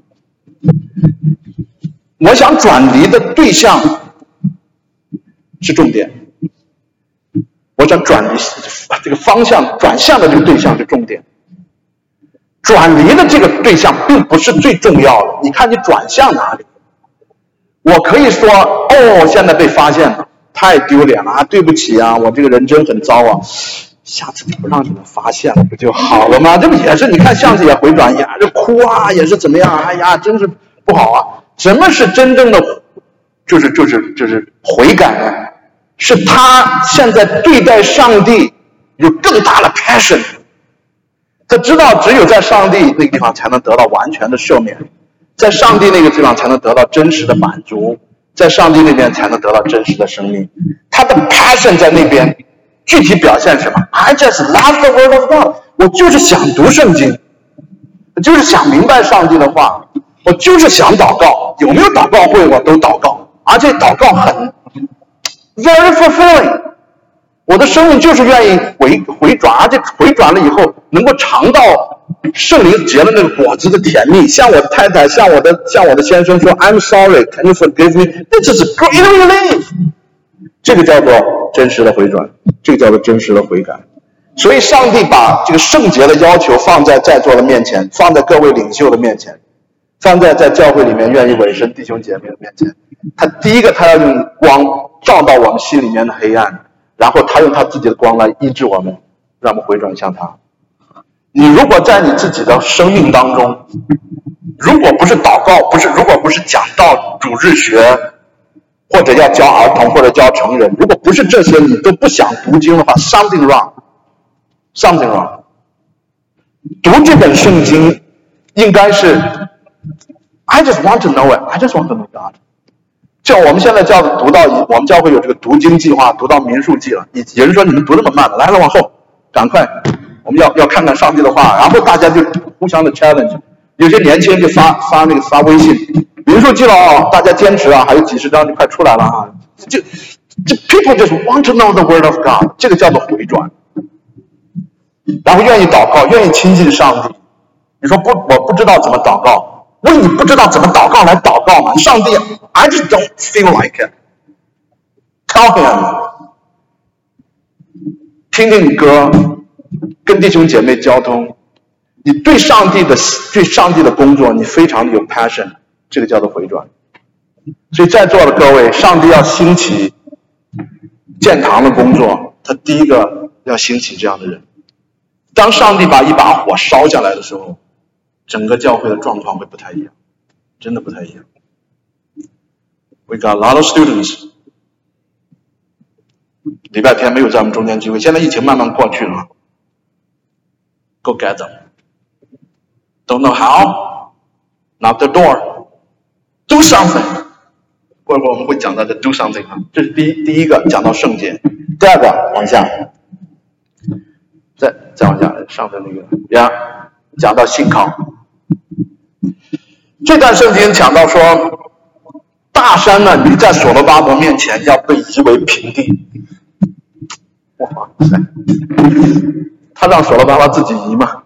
我想转离的对象是重点，我想转离这个方向转向的这个对象是重点，转离的这个对象并不是最重要的。你看你转向哪里？我可以说，哦，现在被发现了，太丢脸了啊！对不起啊，我这个人真很糟啊。下次不让你们发现了不就好了吗？这不也是？你看相机也回转呀，这哭啊也是怎么样？哎呀，真是不好啊！什么是真正的，就是就是就是悔改呢？是他现在对待上帝有更大的 passion， 他知道只有在上帝那个地方才能得到完全的赦免，在上帝那个地方才能得到真实的满足，在上帝那边才能得到真实的生命。他的 passion 在那边。具体表现什么 ？I just love the word of God。我就是想读圣经，我就是想明白上帝的话，我就是想祷告。有没有祷告会我都祷告，而且祷告很 very fulfilling。我的生命就是愿意回回转，而且回转了以后能够尝到圣灵结的那个果子的甜蜜。像我的太太，像我的像我的先生说 ，I'm sorry, can you forgive me? This is great relief。这个叫做真实的回转，这个叫做真实的悔改。所以上帝把这个圣洁的要求放在在座的面前，放在各位领袖的面前，放在在教会里面愿意委身弟兄姐妹的面前。他第一个，他要用光照到我们心里面的黑暗，然后他用他自己的光来医治我们，让我们回转向他。你如果在你自己的生命当中，如果不是祷告，不是如果不是讲道、主日学，或者要教儿童，或者教成人，如果不是这些你都不想读经的话 ，something wrong， something wrong。读这本圣经应该是 I just want to know it, I just want to know God。像我们现在教的读到，我们教会有这个读经计划，读到民数记了。有人说你们读那么慢了，来了往后，赶快，我们要要看看上帝的话，然后大家就互相的 challenge。有些年轻人就发发那个发微信。民数记了啊，大家坚持啊，还有几十章就快出来了啊！就这 people just want to know the word of God， 这个叫做回转，然后愿意祷告，愿意亲近上帝。你说不，我不知道怎么祷告，为你不知道怎么祷告来祷告嘛？上帝 ，I just don't feel like it。Tell him， 听听歌，跟弟兄姐妹交通，你对上帝的对上帝的工作，你非常的有 passion。这个叫做回转。所以在座的各位，上帝要兴起建堂的工作，他第一个要兴起这样的人。当上帝把一把火烧下来的时候，整个教会的状况会不太一样，真的不太一样。We got a lot of students。礼拜天没有在我们中间聚会，现在疫情慢慢过去了。Go get them. Don't know how? Knock the door.Do something， 过一会儿我们会讲到的 do something 啊，这是第一第一个讲到圣洁，第二个往下，再再往下上的那个呀，讲到信靠。这段圣经讲到说，大山呢，你在所罗巴伯面前要被夷为平地。哇塞，他让所罗巴伯自己移吗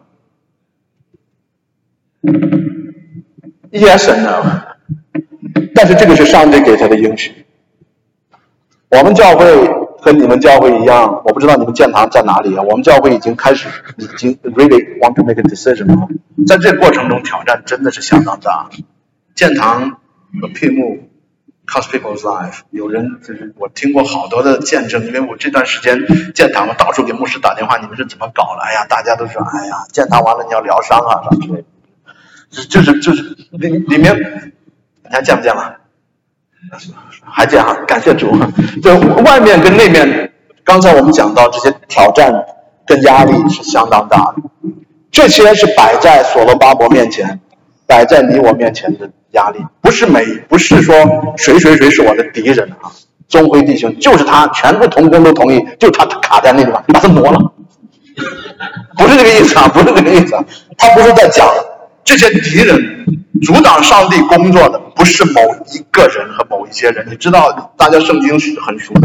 ？Yes and no。但是这个是上帝给他的应许。我们教会和你们教会一样，我不知道你们建堂在哪里啊？我们教会已经开始，已经 really want to make a decision 了。在这个过程中，挑战真的是相当大。建堂和闭幕 cost people's life。有人就是我听过好多的见证，因为我这段时间建堂，我到处给牧师打电话，你们是怎么搞的？哎呀，大家都说，哎呀，建堂完了你要疗伤啊，啥之类的。就是就是里里面。大家见不见了？还见哈，感谢主。就外面跟内面，刚才我们讲到这些挑战跟压力是相当大的，这些是摆在所罗巴伯面前，摆在你我面前的压力，不是每不是说谁谁谁是我的敌人啊，宗辉弟兄就是他，全部同工都同意，就他卡在那地方，你把他挪了，不是这个意思啊，不是这个意思啊，他不是在讲这些敌人。阻挡上帝工作的不是某一个人和某一些人，你知道，大家圣经是很熟的。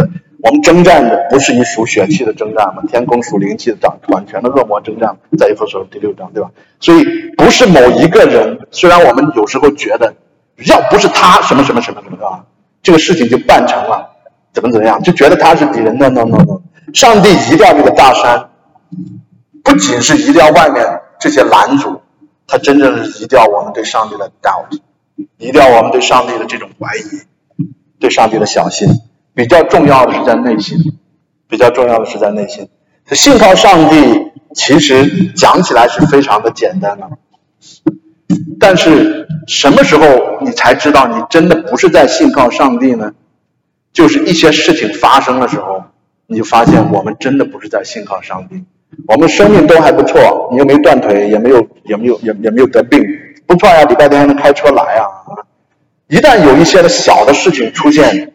我们征战的不是以属血气的征战嘛，天空属灵气的掌管权的恶魔征战，在以弗所书第六章，对吧？所以不是某一个人，虽然我们有时候觉得要不是他什么什么什么什么啊，这个事情就办成了，怎么怎么样，就觉得他是敌人。no no no no， 上帝移掉这个大山，不仅是移掉外面这些拦阻，他真正是移掉我们对上帝的 doubt， 移掉我们对上帝的这种怀疑，对上帝的小心。比较重要的是在内心，比较重要的是在内心。信靠上帝其实讲起来是非常的简单的，但是什么时候你才知道你真的不是在信靠上帝呢？就是一些事情发生的时候，你就发现我们真的不是在信靠上帝。我们生命都还不错，你又没断腿，也没有也没有也也没有得病，不错呀，礼拜天还能开车来啊。一旦有一些的小的事情出现，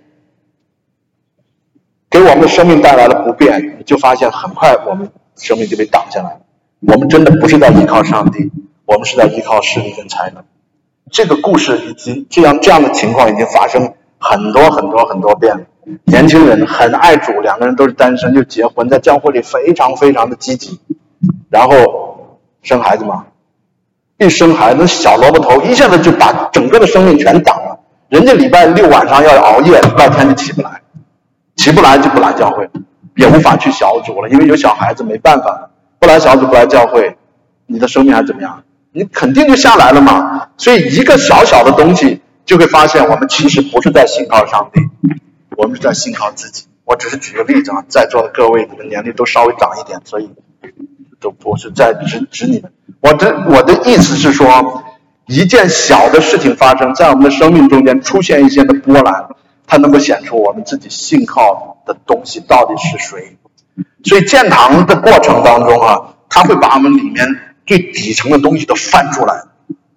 给我们的生命带来了不便，你就发现很快我们生命就被挡下来了。我们真的不是在依靠上帝，我们是在依靠势力跟才能。这个故事以及这样这样的情况已经发生很多很多很多遍了。年轻人很爱主，两个人都是单身就结婚，在教会里非常非常的积极，然后生孩子嘛，一生孩子小萝卜头一下子就把整个的生命全挡了。人家礼拜六晚上要熬夜，礼拜天就起不来，起不来就不来教会，也无法去小组了，因为有小孩子没办法，不来小组不来教会，你的生命还怎么样？你肯定就下来了嘛。所以一个小小的东西就会发现我们其实不是在信靠上帝，我们是在信靠自己。我只是举个例子啊，在座的各位你们年龄都稍微长一点，所以都不是在指指你们。我的我的意思是说，一件小的事情发生在我们的生命中间出现一些的波澜，它能够显出我们自己信靠的东西到底是谁。所以建堂的过程当中啊，它会把我们里面最底层的东西都翻出来，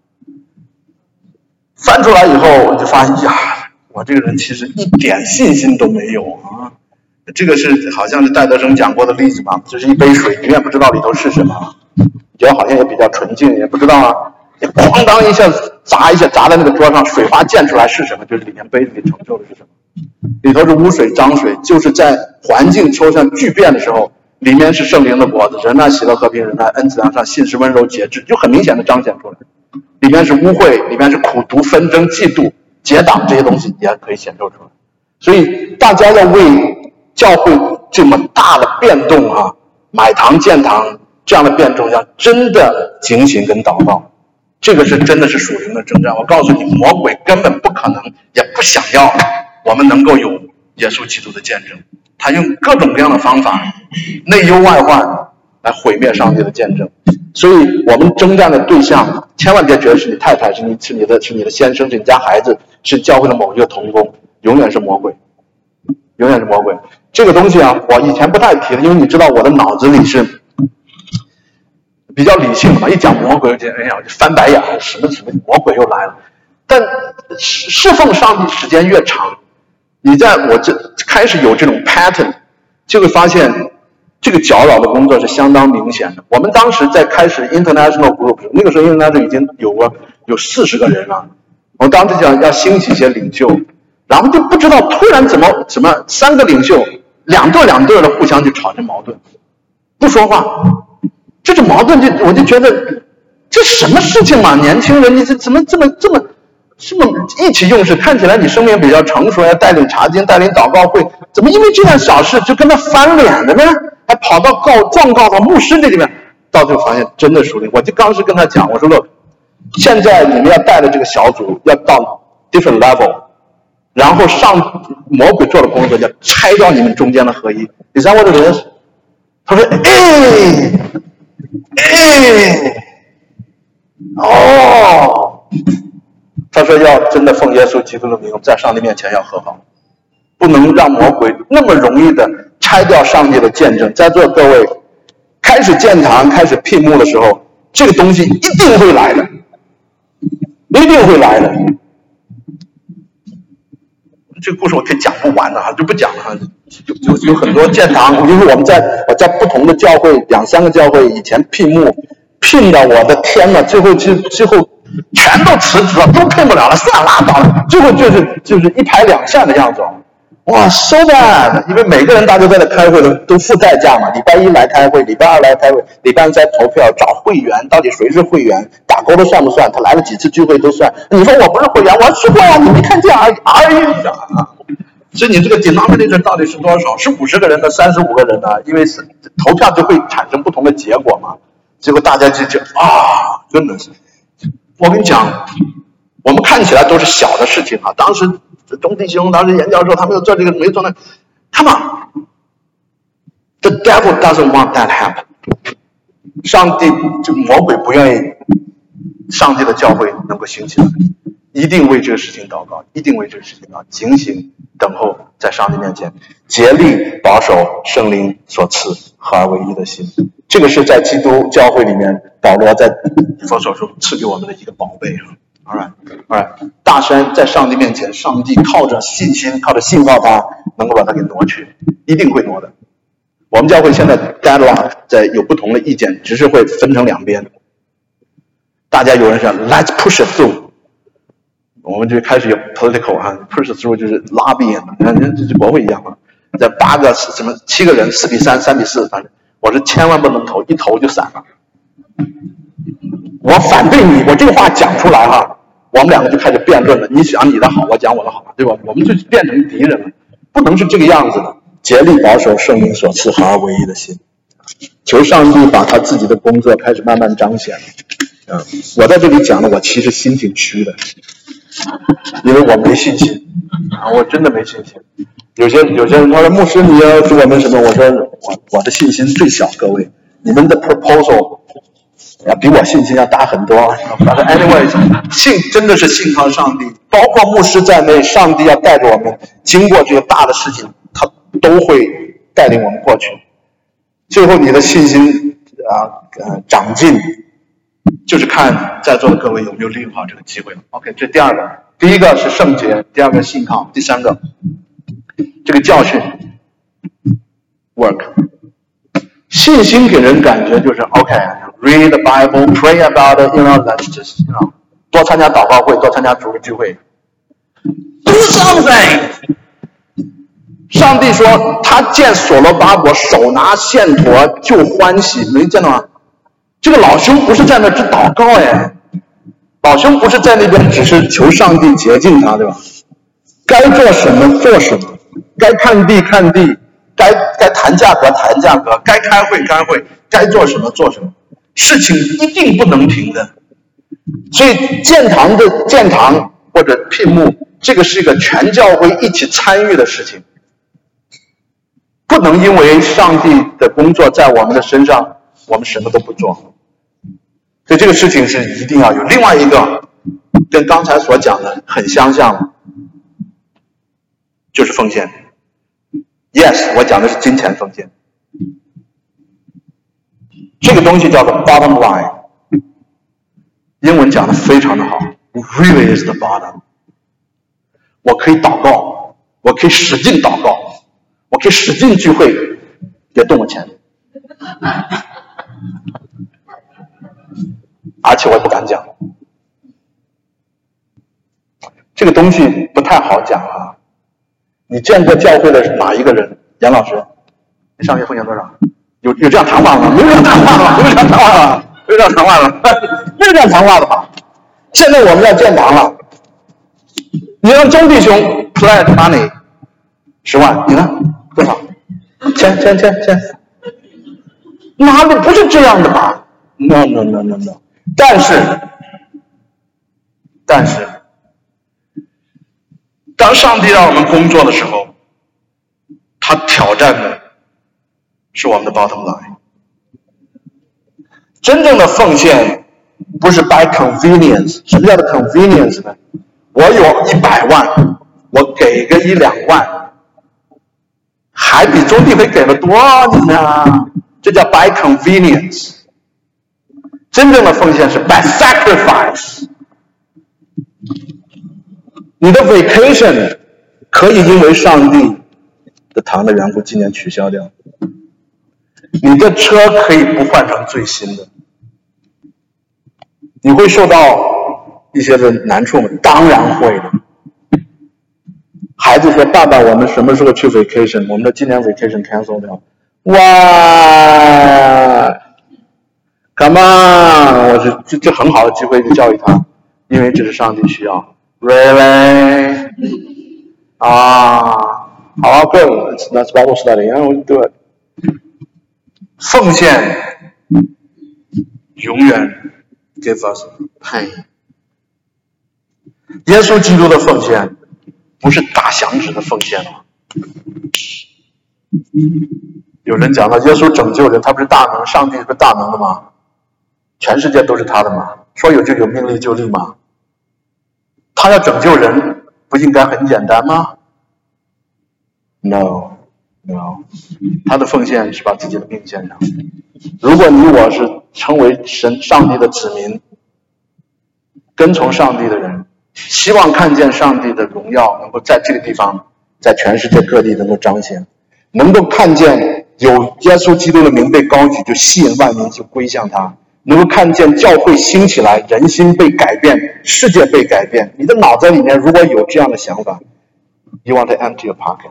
翻出来以后我就发现呀，我这个人其实一点信心都没有啊。这个是好像是戴德生讲过的例子嘛，就是一杯水，你也不知道里头是什么，觉得好像也比较纯净，也不知道啊，你哐当一下砸一下砸在那个桌上，水花溅出来是什么？就是里面杯子里承受的是什么？里头是污水脏水，就是在环境抽象巨变的时候，里面是圣灵的果子，仁爱喜乐和平仁爱恩慈良善信实温柔节制，就很明显的彰显出来。里面是污秽，里面是苦毒纷争嫉妒结党，这些东西也可以显露出来。所以大家要为教会这么大的变动啊，买堂建堂这样的变动要真的警醒跟祷告，这个是真的是属灵的征战。我告诉你，魔鬼根本不可能也不想要我们能够有耶稣基督的见证，他用各种各样的方法内忧外患来毁灭上帝的见证。所以我们征战的对象千万别觉得是你太太，是你是你的是你的先生，是你家孩子，是教会的某一个同工，永远是魔鬼，永远是魔鬼。这个东西啊，我以前不太提了，因为你知道我的脑子里是比较理性的嘛，一讲魔鬼就哎呀就翻白眼，什么什么魔鬼又来了。但侍奉上帝时间越长，你在我这开始有这种 pattern， 就会发现这个搅扰的工作是相当明显的。我们当时在开始 international group， 那个时候 international 已经有过有四十个人了，我当时讲要兴起一些领袖，然后就不知道突然怎么怎么三个领袖两对两对的互相就吵成矛盾，不说话，这种矛盾就我就觉得这什么事情嘛？年轻人你这怎么这么这么这么意气用事？看起来你生命比较成熟，要带领查经带领祷告会，怎么因为这件小事就跟他翻脸的呢？还跑到告状告到牧师这里面，到最后发现真的属灵。我就当时跟他讲，我说look，现在你们要带的这个小组要到 different level， 然后上魔鬼做的工作叫拆掉你们中间的合一。你知道我的人，他说哎哎哦，他说要真的奉耶稣基督的名，在上帝面前要和好，不能让魔鬼那么容易的拆掉上帝的见证。在座各位开始建堂开始闭幕的时候，这个东西一定会来的，一定会来的。这个故事我可以讲不完了哈，就不讲了。有有有很多建堂，因为我们在我在不同的教会两三个教会以前闭幕，聘的我的天哪，最后最最后全都辞职了，都聘不了了，算拉倒了。最后就是就是一拍两散的样子。 哇 ，so bad！ 因为每个人大家在那开会都都付代价嘛，礼拜一来开会，礼拜二来开会，礼拜三投票找会员，到底谁是会员，打勾的算不算？他来了几次聚会都算。你说我不是会员，我是会员，你没看见而已而已啊！所以你这个 denominator 到底是多少？是五十个人的，三十五个人的？因为是投票就会产生不同的结果嘛。结果大家就就啊，真的是，我跟你讲，我们看起来都是小的事情啊。当时钟弟兄，当时严教授，他们又做这个，没做那，他们 ，the devil doesn't want that happen。上帝就魔鬼不愿意上帝的教会能够兴起来，一定为这个事情祷告，一定为这个事情啊警醒等候，在上帝面前竭力保守圣灵所赐合而为一的心。这个是在基督教会里面保罗在以弗所书赐给我们的一个宝贝啊。All right, all right， 大山在上帝面前，上帝靠着信心，靠着信靠他，能够把它给挪去，一定会挪的。我们教会现在 deadlock 在有不同的意见，只是会分成两边。大家有人想 let's push it through， 我们就开始有 political 啊 ，push it through 就是 lobbying， 你看这这国会一样啊，在八个什么七个人四比三三比四，反正我是千万不能投，一投就散了。我反对你，我这个话讲出来哈，我们两个就开始辩论了。你讲你的好，我讲我的好，对吧？我们就变成敌人了，不能是这个样子的。竭力保守圣灵所赐合而为一的心，求上帝把他自己的工作开始慢慢彰显了。嗯，我在这里讲了，我其实心挺虚的，因为我没信心啊，我真的没信心。有些有些人他说牧师你要给我们什么？我说我我的信心最小，各位，你们的 proposal。要比我信心要大很多。anyway， 信真的是信靠上帝，包括牧师在内，上帝要带着我们经过这个大的事情，他都会带领我们过去。最后你的信心啊呃长进，就是看在座的各位有没有利用好这个机会了。OK， 这第二个，第一个是圣洁，第二个信靠，第三个这个教训 work。信心给人感觉就是 OK。Read the Bible, pray about it, you know, let's just, you know, 多参加祷告会，多参加主日聚会。Do something! 上帝说他见所罗巴伯手拿线砣就欢喜，没见到吗？这个老兄不是在那只祷告哎，老兄不是在那边只是求上帝洁净他，对吧？该做什么做什么，该看地看地，该该谈价格谈价格，该开会开会，该做什么做什么。事情一定不能停的，所以建堂的建堂或者聘牧，这个是一个全教会一起参与的事情，不能因为上帝的工作在我们的身上，我们什么都不做。所以这个事情是一定要有。另外一个跟刚才所讲的很相像，就是奉献。Yes， 我讲的是金钱奉献。这个东西叫做 bottom line， 英文讲的非常的好 ，really is the bottom。我可以祷告，我可以使劲祷告，我可以使劲聚会，别动我钱，而且我也不敢讲，这个东西不太好讲啊。你见过教会的哪一个人？杨老师，你上月奉献多少？有有这样谈话吗？没有这样谈话吗？没有这样谈话吗？没有这样谈话吗？没有这样谈话的吧？现在我们要建堂了，你让钟弟兄 pledge money 十万，你呢？多少？签签签签。哪里不是这样的吧 ？No no no no no。但是，但是，当上帝让我们工作的时候，他挑战的是我们的 bottom line。真正的奉献不是 by convenience。什么叫做 convenience 呢？我有一百万，我给个一两万，还比周地飞给了多呢。这叫 by convenience。真正的奉献是 by sacrifice。你的 vacation 可以因为上帝的堂的缘故今年取消掉，你的车可以不换成最新的，你会受到一些的难处吗？当然会的。孩子子说爸爸我们什么时候去 vacation， 我们的今年 vacation cancel 掉。哇 Come on， 我这这这很好的机会去教育他，因为这是上帝需要。Really？ 啊，好 ，good， that's Bible study， and we do it。奉献永远 give us pain。耶稣基督的奉献不是大响指的奉献吗？有人讲到耶稣拯救人，他不是大能，上帝是不是大能的吗？全世界都是他的吗？说有就有，命立就立吗？他要拯救人，不应该很简单吗 ？No， No， 他的奉献是把自己的命献上。如果你我是成为神上帝的子民，跟从上帝的人，希望看见上帝的荣耀能够在这个地方，在全世界各地能够彰显，能够看见有耶稣基督的名被高举，就吸引万民就归向他。能够看见教会兴起来，人心被改变，世界被改变。你的脑袋里面如果有这样的想法 ，You want to empty your pocket。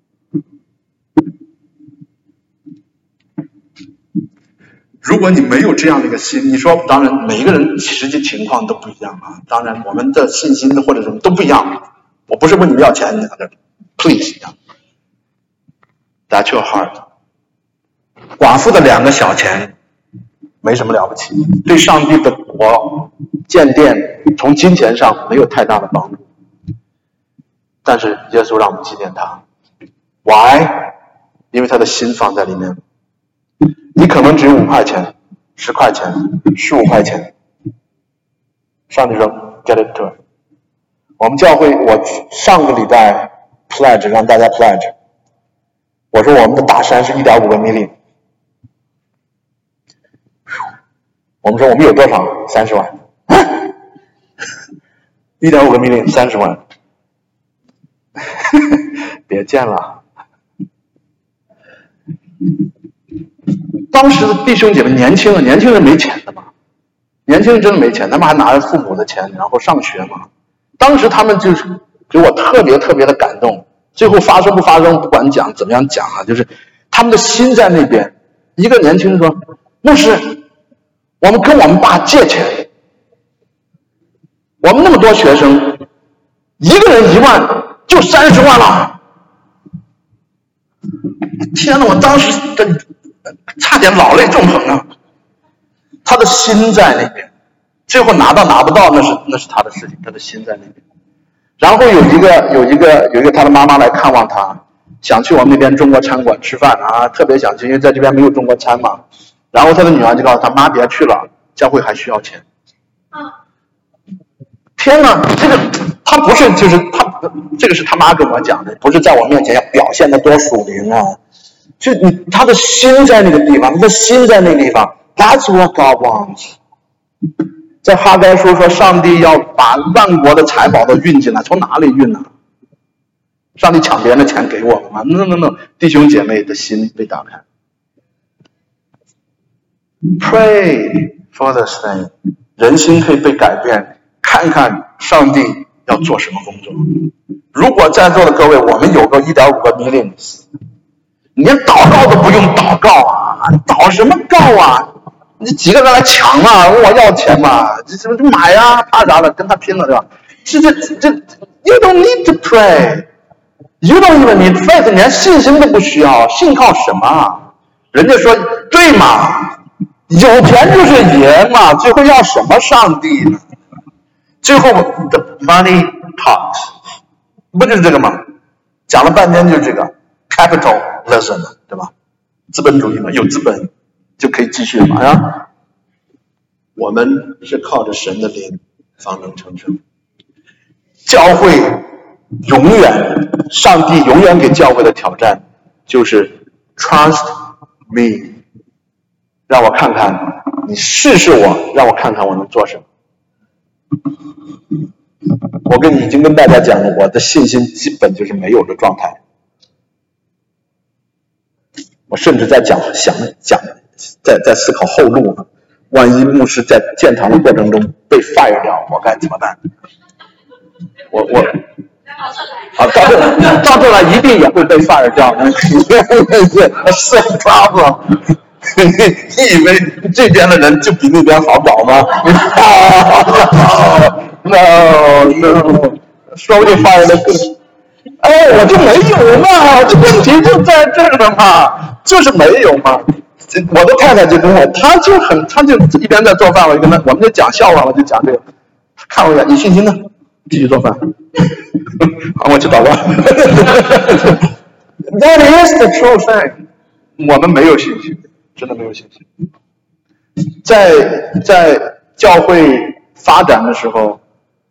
如果你没有这样的一个心，你说，当然每一个人实际情况都不一样啊。当然我们的信心或者什么都不一样。我不是问你们要钱 ，please， that's your heart。寡妇的两个小钱。没什么了不起，对上帝的国建殿从金钱上没有太大的帮助，但是耶稣让我们纪念他 ，Why？ 因为他的心放在里面。你可能只有五块钱、十块钱、十五块钱，上帝说 Get it to it。我们教会，我上个礼拜 pledge 让大家 pledge， 我说我们的大山是 一点五个 million。我们说我们有多少？三十万，一点五个 million， 三十万，别见了。当时的弟兄姐妹年轻人，年轻人没钱的嘛，年轻人真的没钱，他们还拿着父母的钱，然后上学嘛。当时他们就是给我特别特别的感动。最后发生不发生，不管讲怎么样讲啊，就是他们的心在那边。一个年轻人说：“牧师。”我们跟我们爸借钱，我们那么多学生，一个人一万就三十万了。天哪！我当时真差点老泪纵横啊！他的心在那边，最后拿到拿不到那是那是他的事情，他的心在那边。然后有一个有一个有一个他的妈妈来看望他，想去我们那边中国餐馆吃饭啊，特别想去，因为在这边没有中国餐嘛。然后他的女儿就告诉他妈别去了，教会还需要钱。天哪，这个他不是就是他这个是他妈跟我讲的，不是在我面前要表现的多属灵啊，就你他的心在那个地方，他的心在那个地方 ，That's what God wants。在哈该书说，上帝要把万国的财宝都运进来，从哪里运呢？上帝抢别人的钱给我们吗 ？No No No， 弟兄姐妹的心被打开。Pray for this thing， 人心可以被改变，看看上帝要做什么工作。如果在座的各位，我们有个 一点五个 millions， 你连祷告都不用祷告啊，祷什么告啊？你几个人来抢啊？问我要钱嘛？这什么就买啊？怕啥了？跟他拼了，对吧？这这这 ，You don't need to pray，You don't even need faith， 连信心都不需要，信靠什么啊？人家说对嘛？有钱就是爷嘛，最后要什么上帝呢？最后 the money talks， 不就是这个吗？讲了半天就是这个 capitalism， 对吧？资本主义嘛，有资本就可以继续嘛呀。我们是靠着神的灵方能成圣。教会永远，上帝永远给教会的挑战就是 trust me。让我看看，你试试我，让我看看我能做什么。我跟你已经跟大家讲了，我的信心基本就是没有的状态。我甚至在讲想讲，在在思考后路呢。万一牧师在建堂的过程中被 fire 掉，我该怎么办？我我啊，到这到这来一定也会被 fire 掉的，是 problem。你以为这边的人就比那边好搞吗 ？No no， 说不定 fire 的更。哎，我就没有嘛，这问题就在这儿了嘛，就是没有嘛。我的太太就跟我，她就很，她就一边在做饭，我就跟她，我们就讲笑话，我就讲这个。看我一眼，你信心呢？继续做饭。好，我去祷告。That is the true thing。我们没有信心，真的没有信心。在在教会发展的时候，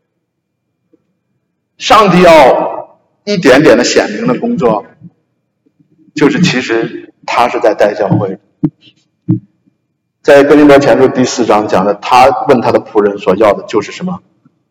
上帝要一点点的显明的工作，就是其实他是在带教会。在哥林多前书第四章讲的，他问他的仆人所要的就是什么？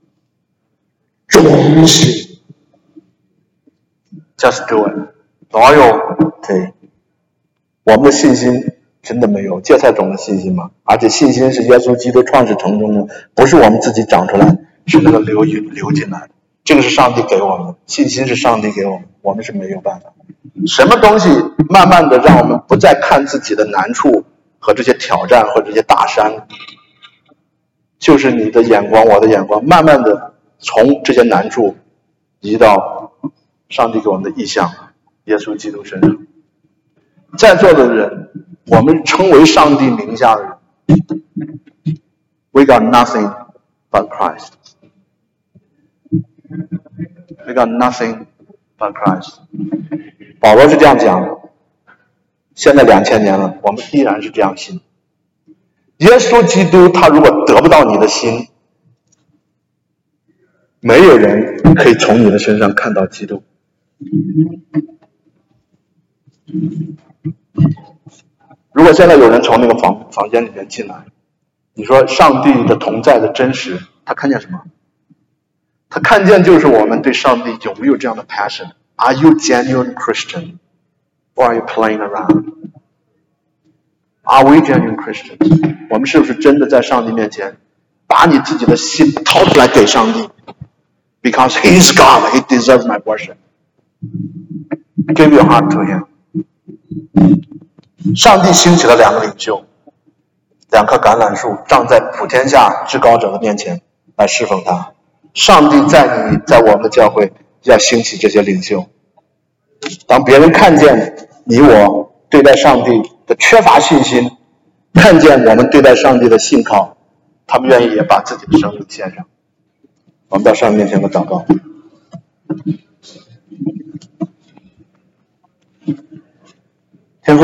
忠心。Just do it， loyalty。我们的信心真的没有芥菜种的信心吗？而且信心是耶稣基督创始成终的，不是我们自己长出来，是那个流流进来的。这个是上帝给我们的，信心是上帝给我们，我们是没有办法。什么东西慢慢的让我们不再看自己的难处和这些挑战和这些大山，就是你的眼光我的眼光慢慢的从这些难处移到上帝给我们的意象耶稣基督身上。在座的人，我们称为上帝名下的人， We got nothing but Christ。 We got nothing but Christ。 保罗是这样讲的，现在两千年了，我们依然是这样信。耶稣基督他如果得不到你的心，没有人可以从你的身上看到基督。如果现在有人从那个房房间里面进来，你说上帝的同在的真实，他看见什么？他看见就是我们对上帝有没有这样的 passion。 Are you genuine Christian? Or are you playing around? Are we genuine Christians? 我们是不是真的在上帝面前把你自己的心掏出来给上帝？ Because He is God, He deserves my worship. Give your heart to Him. 上帝兴起了两个领袖，两棵橄榄树站在普天下至高者的面前来侍奉他。上帝在你在我们的教会要兴起这些领袖。当别人看见你我对待上帝的缺乏信心，看见我们对待上帝的信靠，他们愿意也把自己的生命献上。我们到上帝面前的祷告。天父，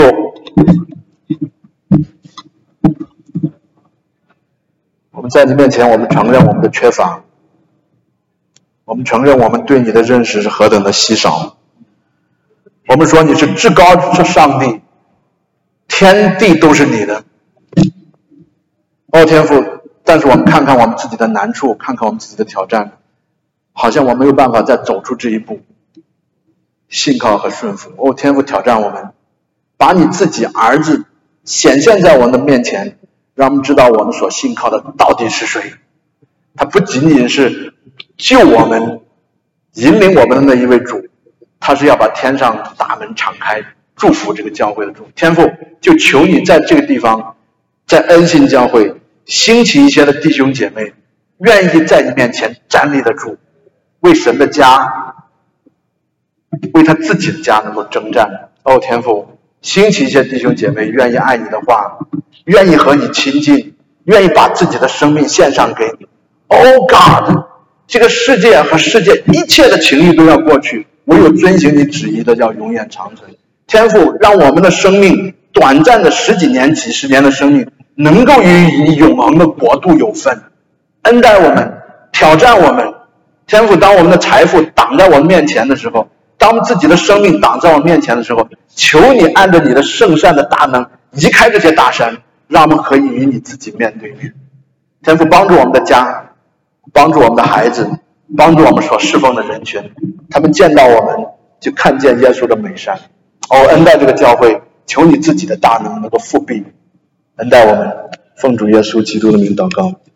我们在你面前，我们承认我们的缺乏，我们承认我们对你的认识是何等的稀少。我们说你是至高之上帝，天地都是你的。哦，天父，但是我们看看我们自己的难处，看看我们自己的挑战，好像我没有办法再走出这一步，信靠和顺服。哦，天父，挑战我们，把你自己儿子显现在我们的面前，让我们知道我们所信靠的到底是谁。他不仅仅是救我们引领我们的那一位主，他是要把天上大门敞开，祝福这个教会的主。天父，就求你在这个地方，在恩信教会兴起一些的弟兄姐妹，愿意在你面前站立得住，为神的家，为他自己的家能够征战。哦，天父，兴起一些弟兄姐妹愿意爱你的话，愿意和你亲近，愿意把自己的生命献上给你。Oh God， 这个世界和世界一切的情欲都要过去，唯有遵行你旨意的要永远长存。天父，让我们的生命短暂的十几年几十年的生命能够与你永恒的国度有份，恩待我们，挑战我们。天父，当我们的财富挡在我们面前的时候，当我们自己的生命挡在我们面前的时候，求你按着你的圣善的大能移开这些大山，让我们可以与你自己面对面。天父，帮助我们的家，帮助我们的孩子，帮助我们所侍奉的人群，他们见到我们就看见耶稣的美善。哦，恩待这个教会，求你自己的大能能够复辟，恩待我们，奉主耶稣基督的名祷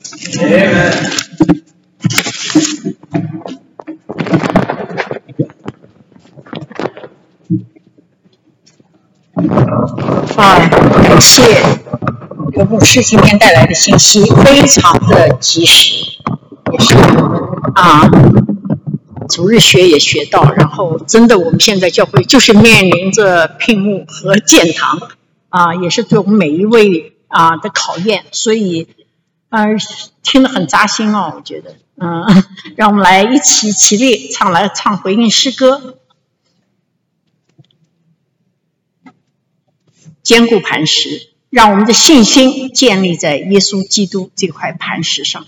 告。Amen。 啊，感谢刘牧师今天带来的信息，非常的及时，也是啊，主日学也学到，然后真的我们现在教会就是面临着聘牧和建堂啊，也是对我们每一位啊的考验，所以呃听得很扎心哦，我觉得，嗯，让我们来一起起立唱来唱回应诗歌。坚固磐石，让我们的信心建立在耶稣基督这块磐石上。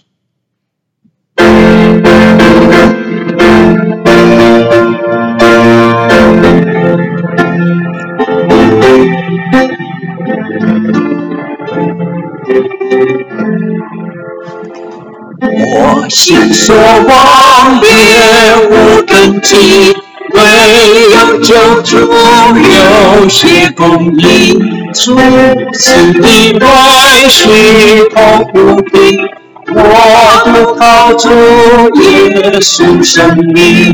我心所望别无根基，唯有救主有血供应，初次的爱是痛不平，我独靠主耶稣生命。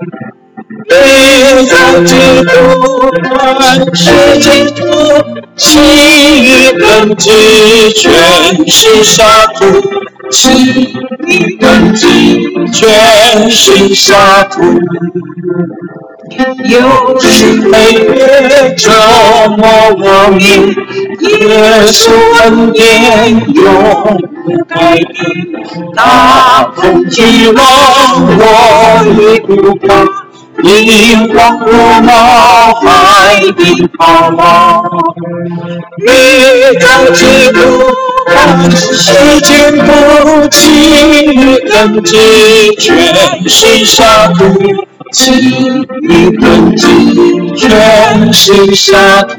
背着基督万世基督，其余根基全是沙土，其余根基全是沙土。有时黑夜折磨我命，耶稣恩典永不改变。大风击浪，我亦不怕，因光如冒海的泡沫。遇到基督，世间不其余根基全是沙土，其余根基全是沙土。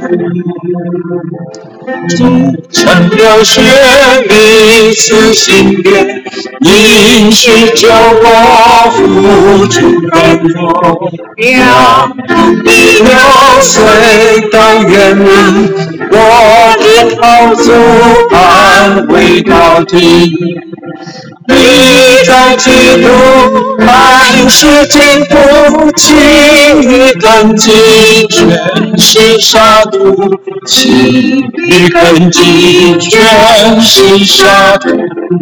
曾流血一次心愿，因是救我付出软弱，两途的流水到远离，我的好主安慰到底。你在基督万世经不其余根基全是沙土，其余根基全是沙土。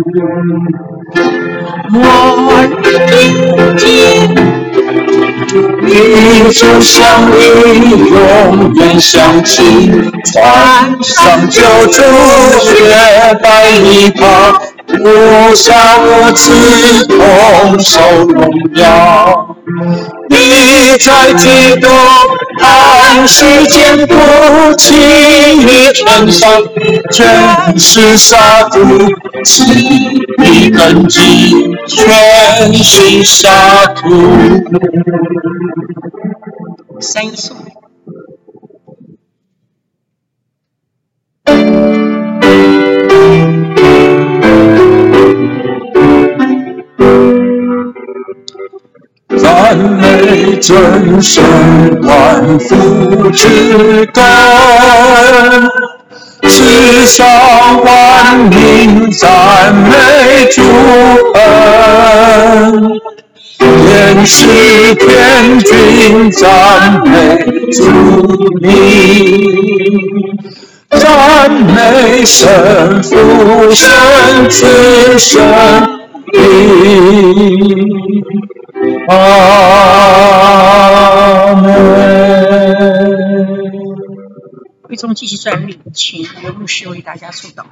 我的经与主相遇，永远相亲，穿上救主雪白衣袍，无瑕无疵同受荣耀。你在基督万世间不其余尘上全是沙土，其余根基全是沙土。 三一颂。 赞美真神万福之根，世上万民赞美主恩，天使天君赞美主名，赞美神父神子神灵。阿门。 会众继续站立，请刘牧师为大家祝祷。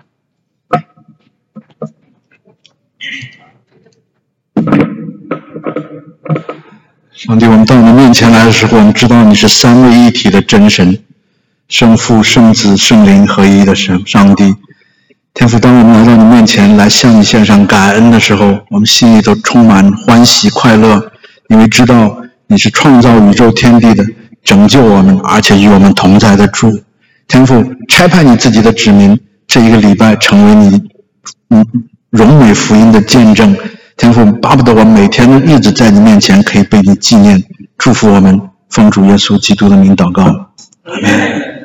上帝，我们到你面前来的时候，我们知道你是三位一体的真神，圣父、圣子、圣灵合一的神。上帝，天父，当我们来到你面前来向你献上感恩的时候，我们心里都充满欢喜快乐，因为知道你是创造宇宙天地的，拯救我们而且与我们同在的主。天父，差派你自己的子民这一个礼拜成为你嗯荣美福音的见证。天父，巴不得我们每天的日子在你面前可以被你纪念，祝福我们，奉主耶稣基督的名祷告，阿们。